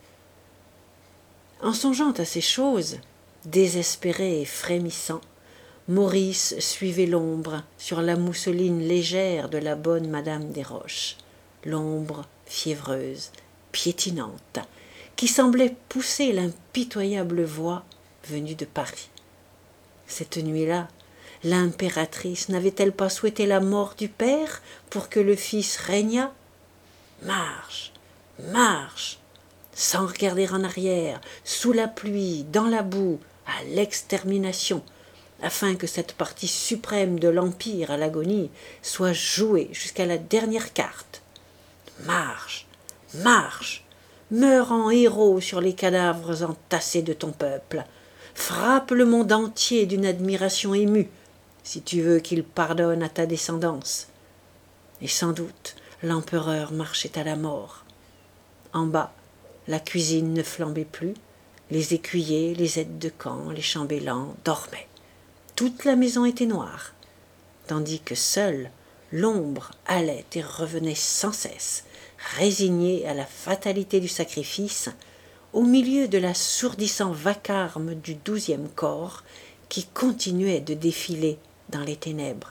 En songeant à ces choses, désespéré et frémissant, Maurice suivait l'ombre sur la mousseline légère de la bonne Madame Desroches, l'ombre fiévreuse, piétinante, qui semblait pousser l'impitoyable voix venue de Paris. Cette nuit-là, l'impératrice n'avait-elle pas souhaité la mort du père pour que le fils régnât? Marche, marche, sans regarder en arrière, sous la pluie, dans la boue, à l'extermination, afin que cette partie suprême de l'Empire à l'agonie soit jouée jusqu'à la dernière carte. Marche, marche, meurs en héros sur les cadavres entassés de ton peuple. Frappe le monde entier d'une admiration émue, si tu veux qu'il pardonne à ta descendance. Et sans doute, l'empereur marchait à la mort. En bas, la cuisine ne flambait plus, les écuyers, les aides de camp, les chambellans dormaient. Toute la maison était noire, tandis que seule l'ombre allait et revenait sans cesse, résignée à la fatalité du sacrifice, au milieu de l'assourdissant vacarme du 12e corps qui continuait de défiler dans les ténèbres.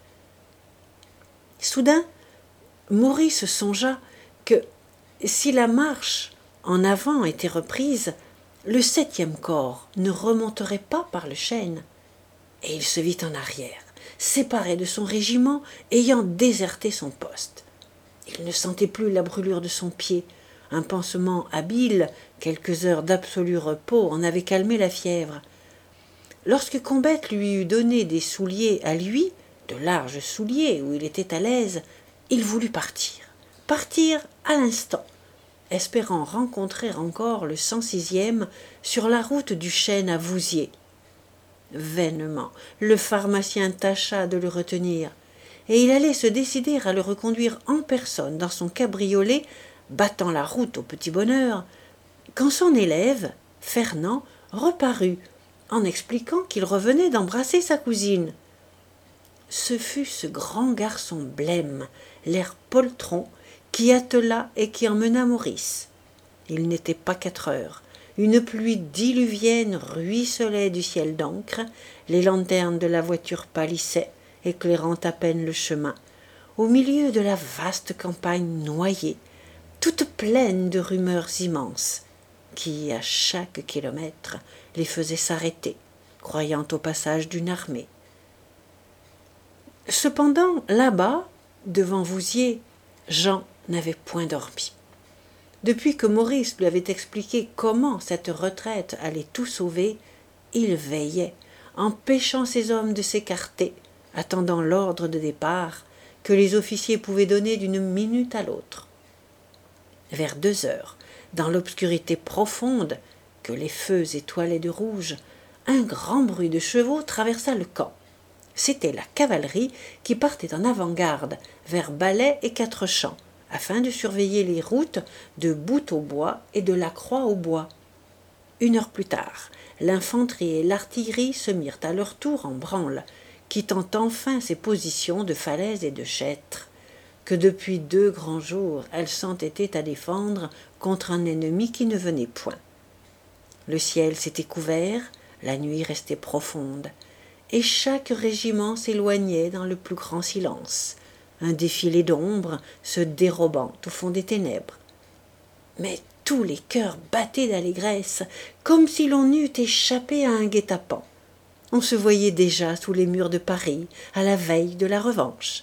Soudain, Maurice songea que, si la marche en avant était reprise, le 7e corps ne remonterait pas par le chêne. Et il se vit en arrière, séparé de son régiment, ayant déserté son poste. Il ne sentait plus la brûlure de son pied. Un pansement habile, quelques heures d'absolu repos, en avait calmé la fièvre. Lorsque Combette lui eut donné des souliers à lui, de larges souliers où il était à l'aise, il voulut partir à l'instant, espérant rencontrer encore le 106e sur la route du chêne à Vouziers. Vainement, le pharmacien tâcha de le retenir, et il allait se décider à le reconduire en personne dans son cabriolet, battant la route au petit bonheur, quand son élève, Fernand, reparut, en expliquant qu'il revenait d'embrasser sa cousine. Ce fut ce grand garçon blême, l'air poltron, qui attela et qui emmena Maurice. Il n'était pas 4 heures. Une pluie diluvienne ruisselait du ciel d'encre, les lanternes de la voiture pâlissaient, éclairant à peine le chemin, au milieu de la vaste campagne noyée, toute pleine de rumeurs immenses, qui, à chaque kilomètre, les faisaient s'arrêter, croyant au passage d'une armée. Cependant, là-bas, devant Vouziers, Jean n'avait point dormi. Depuis que Maurice lui avait expliqué comment cette retraite allait tout sauver, il veillait, empêchant ses hommes de s'écarter, attendant l'ordre de départ que les officiers pouvaient donner d'une minute à l'autre. Vers 2 heures, dans l'obscurité profonde que les feux étoilaient de rouge, un grand bruit de chevaux traversa le camp. C'était la cavalerie qui partait en avant-garde vers Balais et Quatre-Champs, afin de surveiller les routes de Boute-au-Bois et de la Croix-au-Bois. 1 heure plus tard, l'infanterie et l'artillerie se mirent à leur tour en branle, quittant enfin ces positions de falaises et de chêtres, que depuis 2 grands jours elles s'entêtaient à défendre contre un ennemi qui ne venait point. Le ciel s'était couvert, la nuit restait profonde, et chaque régiment s'éloignait dans le plus grand silence, un défilé d'ombres se dérobant au fond des ténèbres. Mais tous les cœurs battaient d'allégresse, comme si l'on eût échappé à un guet-apens. On se voyait déjà sous les murs de Paris, à la veille de la revanche.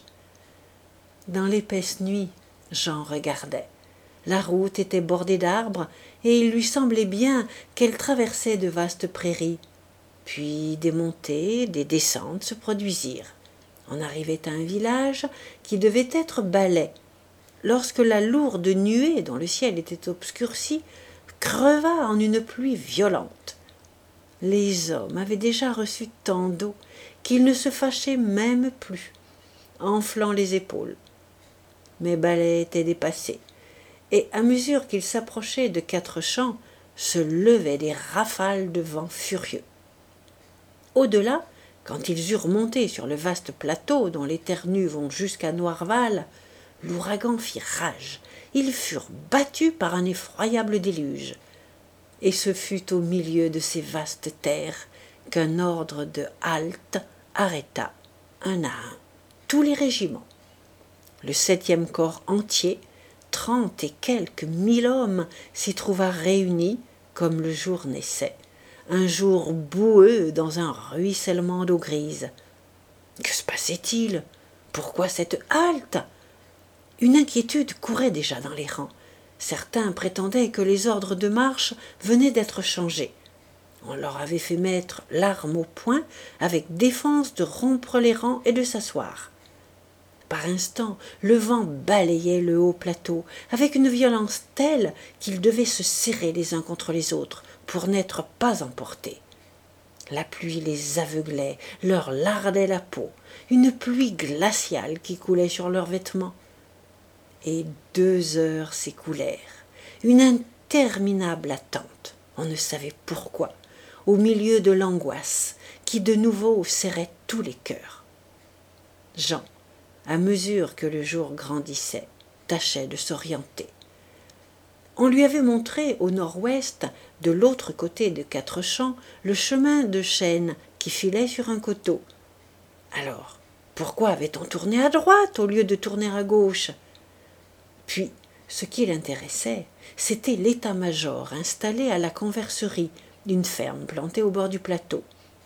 Dans l'épaisse nuit, Jean regardait. La route était bordée d'arbres, et il lui semblait bien qu'elle traversait de vastes prairies. Puis des montées, des descentes se produisirent. On arrivait à un village qui devait être Balais, lorsque la lourde nuée dont le ciel était obscurci creva en une pluie violente. Les hommes avaient déjà reçu tant d'eau qu'ils ne se fâchaient même plus, enflant les épaules. Mais Balais était dépassé, et à mesure qu'ils s'approchaient de Quatre-Champs, se levaient des rafales de vent furieux. Au-delà, quand ils eurent monté sur le vaste plateau dont les terres nues vont jusqu'à Noirval, l'ouragan fit rage. Ils furent battus par un effroyable déluge. Et ce fut au milieu de ces vastes terres qu'un ordre de halte arrêta, un à un, tous les régiments. Le 7e corps entier, 30 et quelques 1000 hommes, s'y trouva réunis comme le jour naissait, un jour boueux dans un ruissellement d'eau grise. Que se passait-il? Pourquoi cette halte? Une inquiétude courait déjà dans les rangs. Certains prétendaient que les ordres de marche venaient d'être changés. On leur avait fait mettre l'arme au poing avec défense de rompre les rangs et de s'asseoir. Par instants, le vent balayait le haut plateau avec une violence telle qu'ils devaient se serrer les uns contre les autres pour n'être pas emportés. La pluie les aveuglait, leur lardait la peau, une pluie glaciale qui coulait sur leurs vêtements. Et 2 heures s'écoulèrent, une interminable attente, on ne savait pourquoi, au milieu de l'angoisse qui de nouveau serrait tous les cœurs. Jean, à mesure que le jour grandissait, tâchait de s'orienter. On lui avait montré au nord-ouest, de l'autre côté de Quatre-Champs, le chemin de chêne qui filait sur un coteau. Alors, pourquoi avait-on tourné à droite au lieu de tourner à gauche? Puis, ce qui l'intéressait, c'était l'état-major installé à la converserie d'une ferme plantée au bord du plateau.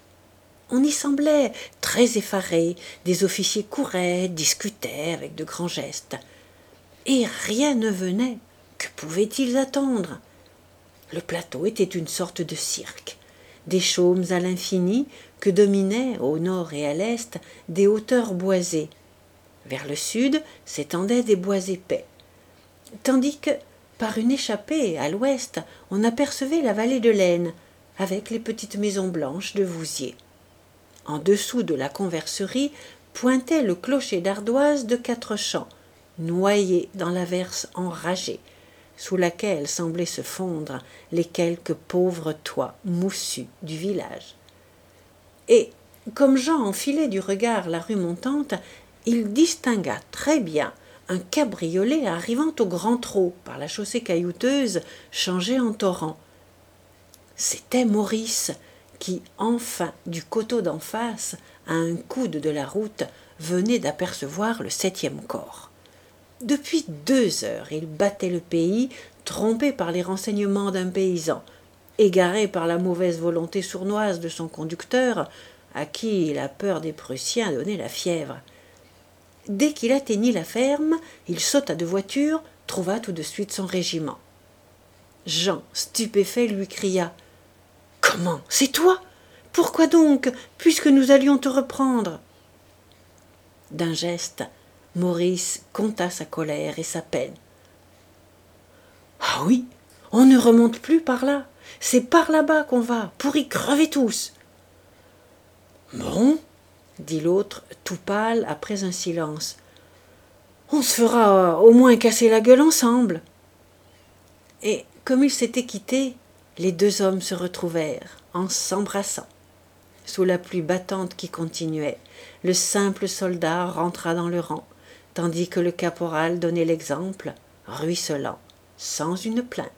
On y semblait très effaré, des officiers couraient, discutaient avec de grands gestes. Et rien ne venait. Que pouvaient-ils attendre? Le plateau était une sorte de cirque, des chaumes à l'infini que dominaient, au nord et à l'est, des hauteurs boisées. Vers le sud s'étendaient des bois épais, tandis que, par une échappée à l'ouest, on apercevait la vallée de l'Aisne, avec les petites maisons blanches de Vouziers. En dessous de la converserie pointait le clocher d'ardoise de Quatre-Champs, noyé dans l'averse enragée, sous laquelle semblaient se fondre les quelques pauvres toits moussus du village. Et, comme Jean enfilait du regard la rue montante, il distingua très bien un cabriolet arrivant au grand trot par la chaussée caillouteuse changée en torrent. C'était Maurice qui, enfin, du coteau d'en face, à un coude de la route, venait d'apercevoir le 7e corps. Depuis 2 heures, il battait le pays, trompé par les renseignements d'un paysan, égaré par la mauvaise volonté sournoise de son conducteur, à qui la peur des Prussiens donnait la fièvre. Dès qu'il atteignit la ferme, il sauta de voiture, trouva tout de suite son régiment. Jean, stupéfait, lui cria « Comment, c'est toi? Pourquoi donc, puisque nous allions te reprendre ?» D'un geste, Maurice conta sa colère et sa peine. « Ah oui, On ne remonte plus par là. C'est par là-bas qu'on va, pour y crever tous. » « Bon, » dit l'autre, tout pâle après un silence. « On se fera au moins casser la gueule ensemble. » Et comme ils s'étaient quittés, les deux hommes se retrouvèrent en s'embrassant. Sous la pluie battante qui continuait, le simple soldat rentra dans le rang, tandis que le caporal donnait l'exemple, ruisselant, sans une plainte.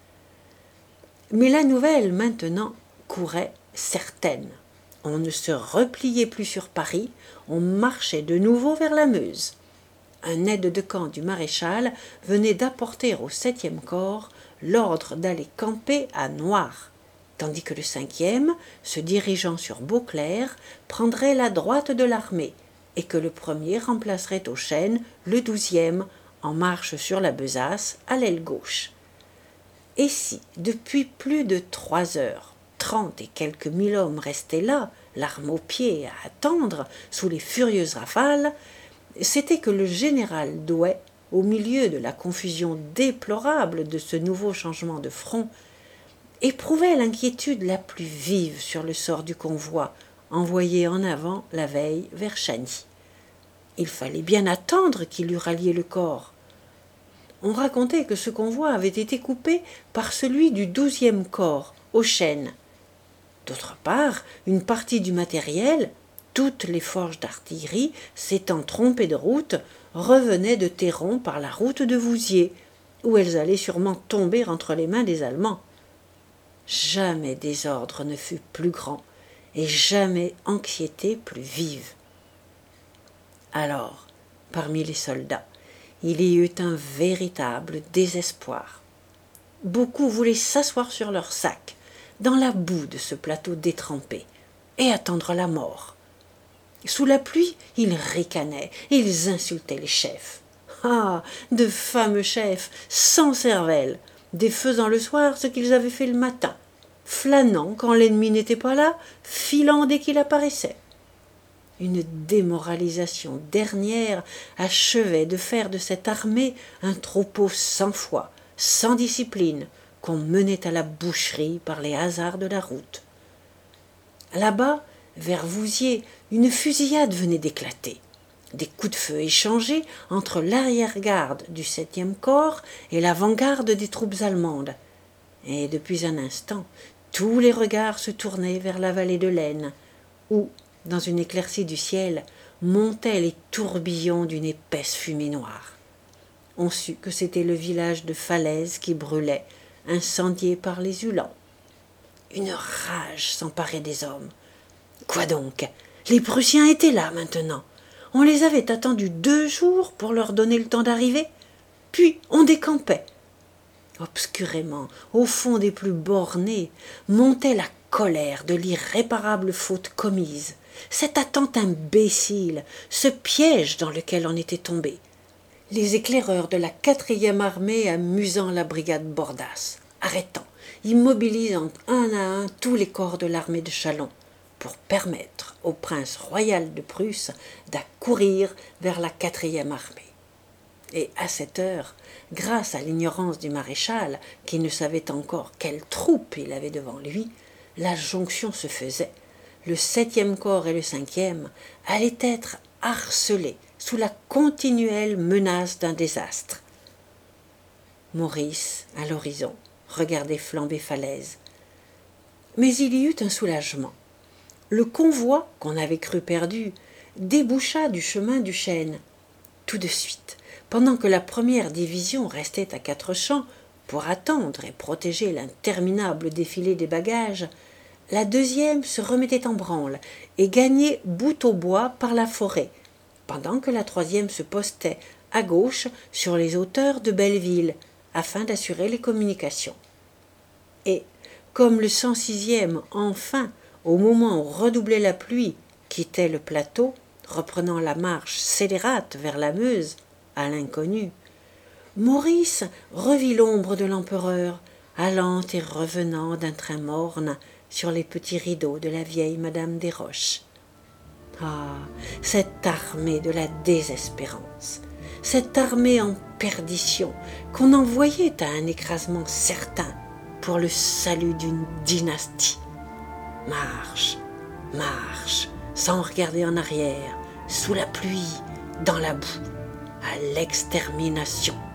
Mais la nouvelle, maintenant, courait certaine. On ne se repliait plus sur Paris, on marchait de nouveau vers la Meuse. Un aide de camp du maréchal venait d'apporter au 7e corps l'ordre d'aller camper à Noire, tandis que le 5e, se dirigeant sur Beauclerc, prendrait la droite de l'armée, et que le 1er remplacerait au Chêne le 12e, en marche sur la Besace, à l'aile gauche. Et si, depuis plus de 3 heures, 30 et quelques mille hommes restaient là, l'arme aux pieds, à attendre, sous les furieuses rafales, c'était que le général Douai, au milieu de la confusion déplorable de ce nouveau changement de front, éprouvait l'inquiétude la plus vive sur le sort du convoi envoyé en avant la veille vers Chagny. Il fallait bien attendre qu'il eût rallié le corps. On racontait que ce convoi avait été coupé par celui du 12e corps, au Chêne. D'autre part, une partie du matériel, toutes les forges d'artillerie, s'étant trompées de route, revenaient de Théron par la route de Vouziers, où elles allaient sûrement tomber entre les mains des Allemands. Jamais désordre ne fut plus grand, et jamais anxiété plus vive. Alors, parmi les soldats, il y eut un véritable désespoir. Beaucoup voulaient s'asseoir sur leurs sacs, dans la boue de ce plateau détrempé, et attendre la mort. Sous la pluie, ils ricanaient, ils insultaient les chefs. Ah, de fameux chefs, sans cervelle, défaisant le soir ce qu'ils avaient fait le matin, flânant quand l'ennemi n'était pas là, filant dès qu'il apparaissait. Une démoralisation dernière achevait de faire de cette armée un troupeau sans foi, sans discipline, qu'on menait à la boucherie par les hasards de la route. Là-bas, vers Vouziers, une fusillade venait d'éclater. Des coups de feu échangés entre l'arrière-garde du 7e corps et l'avant-garde des troupes allemandes. Et depuis un instant, tous les regards se tournaient vers la vallée de l'Aisne, où, dans une éclaircie du ciel, montaient les tourbillons d'une épaisse fumée noire. On sut que c'était le village de Falaise qui brûlait, incendié par les Uhlans. Une rage s'emparait des hommes. Quoi donc? Les Prussiens étaient là maintenant. On les avait attendus 2 jours pour leur donner le temps d'arriver. Puis on décampait. Obscurément, au fond des plus bornés, montait la colère de l'irréparable faute commise, cette attente imbécile, ce piège dans lequel on était tombé. Les éclaireurs de la 4e armée amusant la brigade Bordas, arrêtant, immobilisant un à un tous les corps de l'armée de Châlons, pour permettre au prince royal de Prusse d'accourir vers la 4e armée. Et à cette heure, grâce à l'ignorance du maréchal, qui ne savait encore quelle troupe il avait devant lui, la jonction se faisait. Le 7e corps et le 5e allaient être harcelés sous la continuelle menace d'un désastre. Maurice, à l'horizon, regardait flamber Falaise. Mais il y eut un soulagement. Le convoi, qu'on avait cru perdu, déboucha du chemin du Chêne. Tout de suite, pendant que la 1re division restait à 4 champs pour attendre et protéger l'interminable défilé des bagages, la 2e se remettait en branle et gagnait Bout-au-Bois par la forêt, pendant que la 3e se postait à gauche sur les hauteurs de Belleville, afin d'assurer les communications. Et, comme le 106e, enfin, au moment où redoublait la pluie, quittait le plateau, reprenant la marche scélérate vers la Meuse, à l'inconnu, Maurice revit l'ombre de l'empereur, allant et revenant d'un train morne sur les petits rideaux de la vieille Madame Desroches. Ah, cette armée de la désespérance, cette armée en perdition qu'on envoyait à un écrasement certain pour le salut d'une dynastie. Marche, marche, sans regarder en arrière, sous la pluie, dans la boue, à l'extermination.